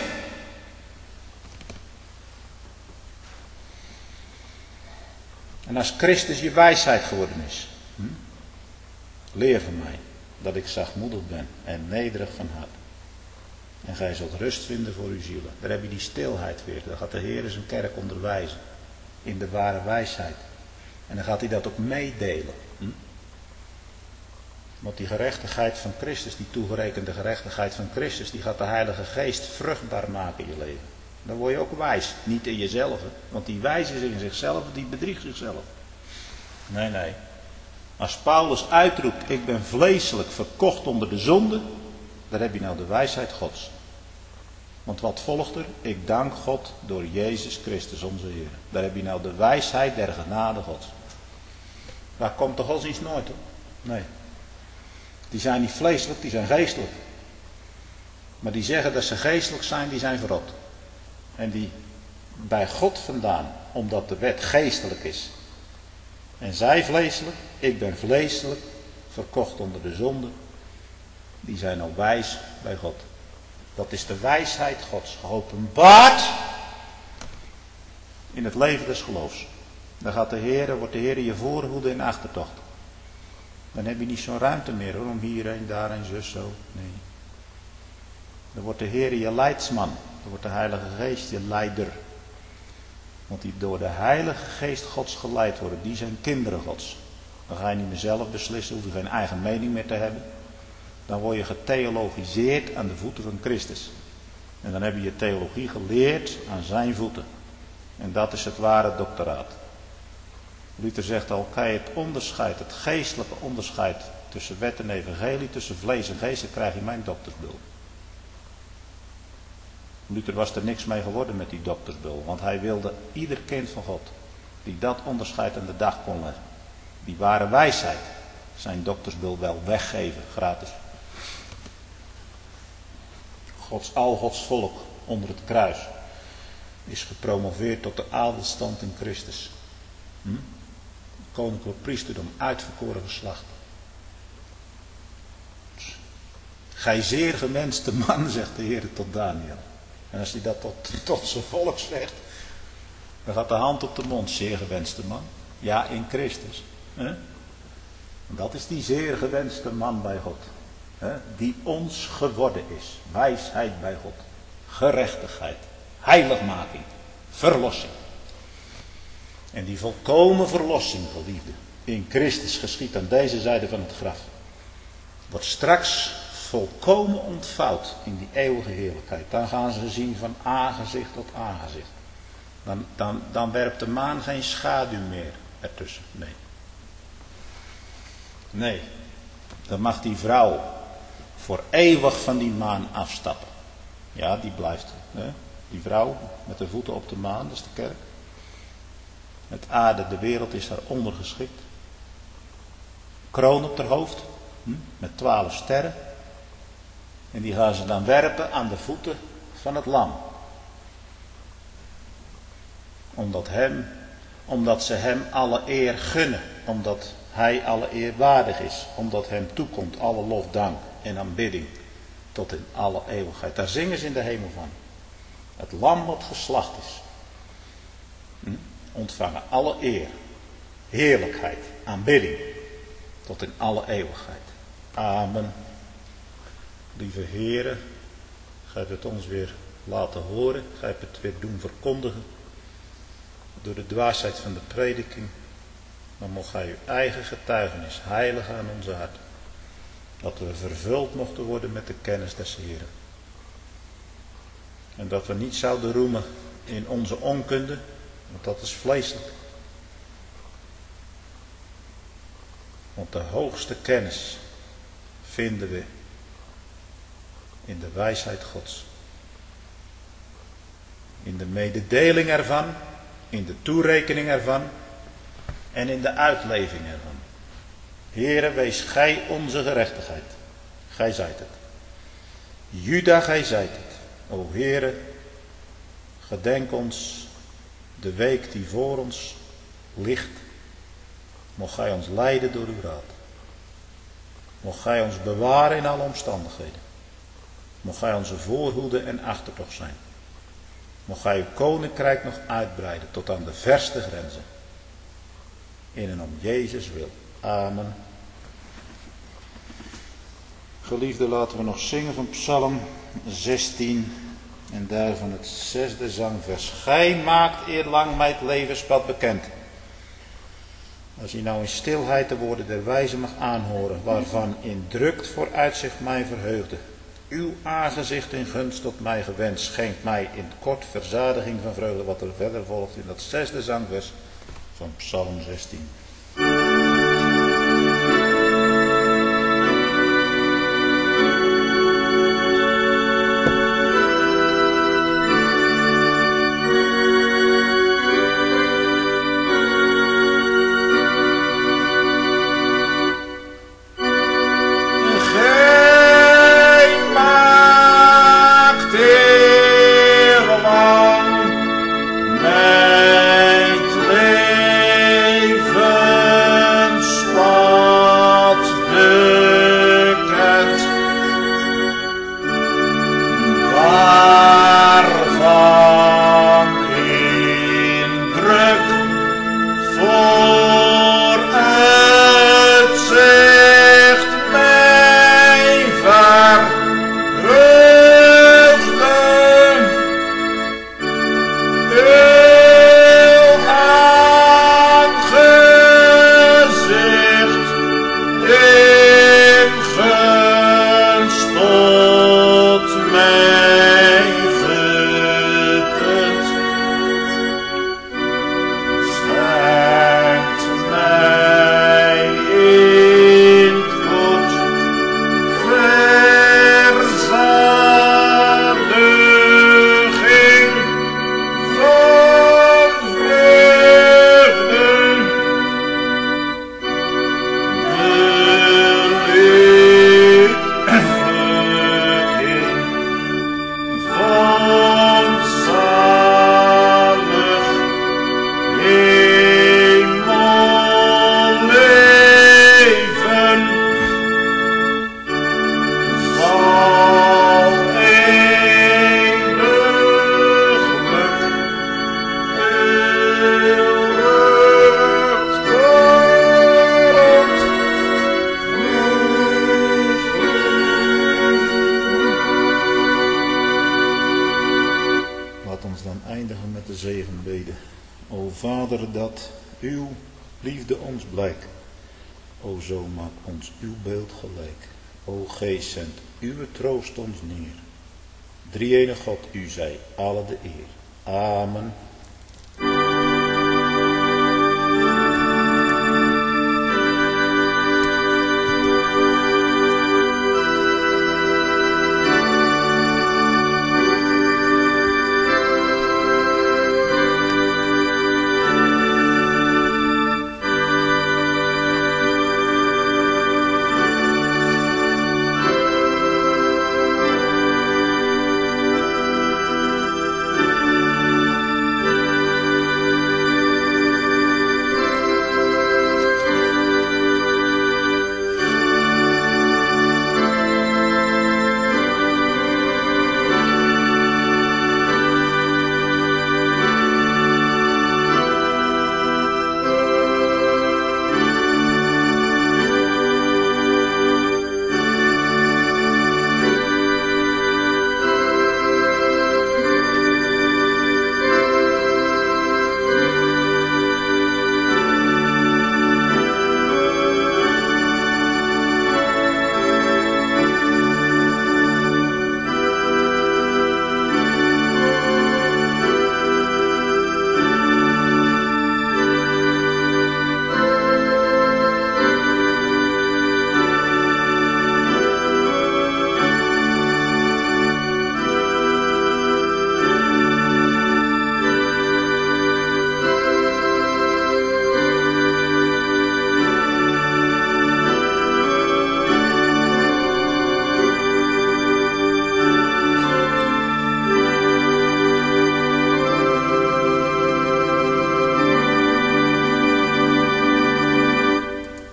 En als Christus je wijsheid geworden is, hm? leer van mij dat ik zachtmoedig ben en nederig van hart. En gij zult rust vinden voor uw zielen. Daar heb je die stilheid weer. Daar gaat de Heer zijn kerk onderwijzen. In de ware wijsheid. En dan gaat hij dat ook meedelen. Hm? Want die gerechtigheid van Christus, die toegerekende gerechtigheid van Christus, die gaat de Heilige Geest vruchtbaar maken in je leven. Dan word je ook wijs. Niet in jezelf. Want die wijs is in zichzelf, die bedriegt zichzelf. Nee, nee. Als Paulus uitroept, ik ben vleeselijk verkocht onder de zonde, dan heb je nou de wijsheid Gods. Want wat volgt er? Ik dank God door Jezus Christus onze Heer. Daar heb je nou de wijsheid der genade Gods. Daar komt de godsdienst nooit hoor. Nee. Die zijn niet vleeselijk, die zijn geestelijk. Maar die zeggen dat ze geestelijk zijn, die zijn verrot. En die bij God vandaan, omdat de wet geestelijk is. En zij vleeselijk, ik ben vleeselijk, verkocht onder de zonde. Die zijn al wijs bij God. Dat is de wijsheid Gods, geopenbaard in het leven des geloofs. Dan gaat de Heer, wordt de Heer je voorhoede en achtertocht. Dan heb je niet zo'n ruimte meer hoor, om hierheen, daarheen, zus, zo. Nee. Dan wordt de Heer je leidsman. Dan wordt de Heilige Geest je leider. Want die door de Heilige Geest Gods geleid worden, die zijn kinderen Gods. Dan ga je niet meer zelf beslissen, hoef je geen eigen mening meer te hebben. Dan word je getheologiseerd aan de voeten van Christus. En dan heb je je theologie geleerd aan zijn voeten. En dat is het ware doctoraat. Luther zegt al, kan je het onderscheid, het geestelijke onderscheid tussen wet en evangelie, tussen vlees en geest, dan krijg je mijn doktersbul. Luther was er niks mee geworden met die doktersbul, want hij wilde ieder kind van God die dat onderscheid aan de dag kon leggen, die ware wijsheid, zijn doktersbul wel weggeven, gratis. Gods, al Gods volk onder het kruis is gepromoveerd tot de adelstand in Christus. Hm? Koninklijk priesterdom, uitverkoren geslacht. Gij zeer gewenste man, zegt de Heer tot Daniel. En als hij dat tot, tot zijn volk zegt, dan gaat de hand op de mond, zeer gewenste man. Ja, in Christus. Hè? Dat is die zeer gewenste man bij God. Hè? Die ons geworden is. Wijsheid bij God. Gerechtigheid. Heiligmaking. Verlossing. En die volkomen verlossing, geliefde, in Christus geschiet aan deze zijde van het graf, wordt straks volkomen ontvouwd in die eeuwige heerlijkheid. Dan gaan ze zien van aangezicht tot aangezicht. Dan, dan, dan werpt de maan geen schaduw meer ertussen. Nee. Nee. Dan mag die vrouw voor eeuwig van die maan afstappen. Ja, die blijft. Hè? Die vrouw met de voeten op de maan, dat is de kerk. Het aarde, de wereld is daar ondergeschikt. Kroon op haar hoofd, hm, met twaalf sterren. En die gaan ze dan werpen aan de voeten van het lam. Omdat, hem, omdat ze hem alle eer gunnen. Omdat hij alle eer waardig is. Omdat hem toekomt alle lof, dank en aanbidding. Tot in alle eeuwigheid. Daar zingen ze in de hemel van. Het lam wat geslacht is. Hm? Ontvangen alle eer, heerlijkheid, aanbidding, tot in alle eeuwigheid. Amen. Lieve Heere, gij hebt het ons weer laten horen, gij hebt het weer doen verkondigen, door de dwaasheid van de prediking, maar mocht gij uw eigen getuigenis heiligen aan onze hart, dat we vervuld mochten worden met de kennis des Heeren. En dat we niet zouden roemen in onze onkunde, want dat is vleeselijk. Want de hoogste kennis vinden we in de wijsheid Gods. In de mededeling ervan, in de toerekening ervan en in de uitleving ervan. Heere, wees gij onze gerechtigheid. Gij zijt het. Juda, gij zijt het. O Heere, gedenk ons de week die voor ons ligt. Mocht gij ons leiden door uw raad. Mocht gij ons bewaren in alle omstandigheden. Mocht gij onze voorhoede en achtertocht zijn. Mocht gij uw koninkrijk nog uitbreiden tot aan de verste grenzen. In en om Jezus wil. Amen. Geliefde, laten we nog zingen van Psalm zestien. En daarvan het zesde zangvers. Gij maakt eerlang mij het levenspad bekend. Als je nou in stilheid de woorden der wijze mag aanhoren, waarvan in drukt vooruitzicht mij verheugde. Uw aangezicht in gunst tot mij gewend, schenkt mij in het kort verzadiging van vreugde, wat er verder volgt in dat zesde zangvers van Psalm zestien. Gij maakt uw liefde ons blijk. O zo maak ons uw beeld gelijk. O Geest, zendt uw troost ons neer. Drie-ene God, u zij alle de eer. Amen.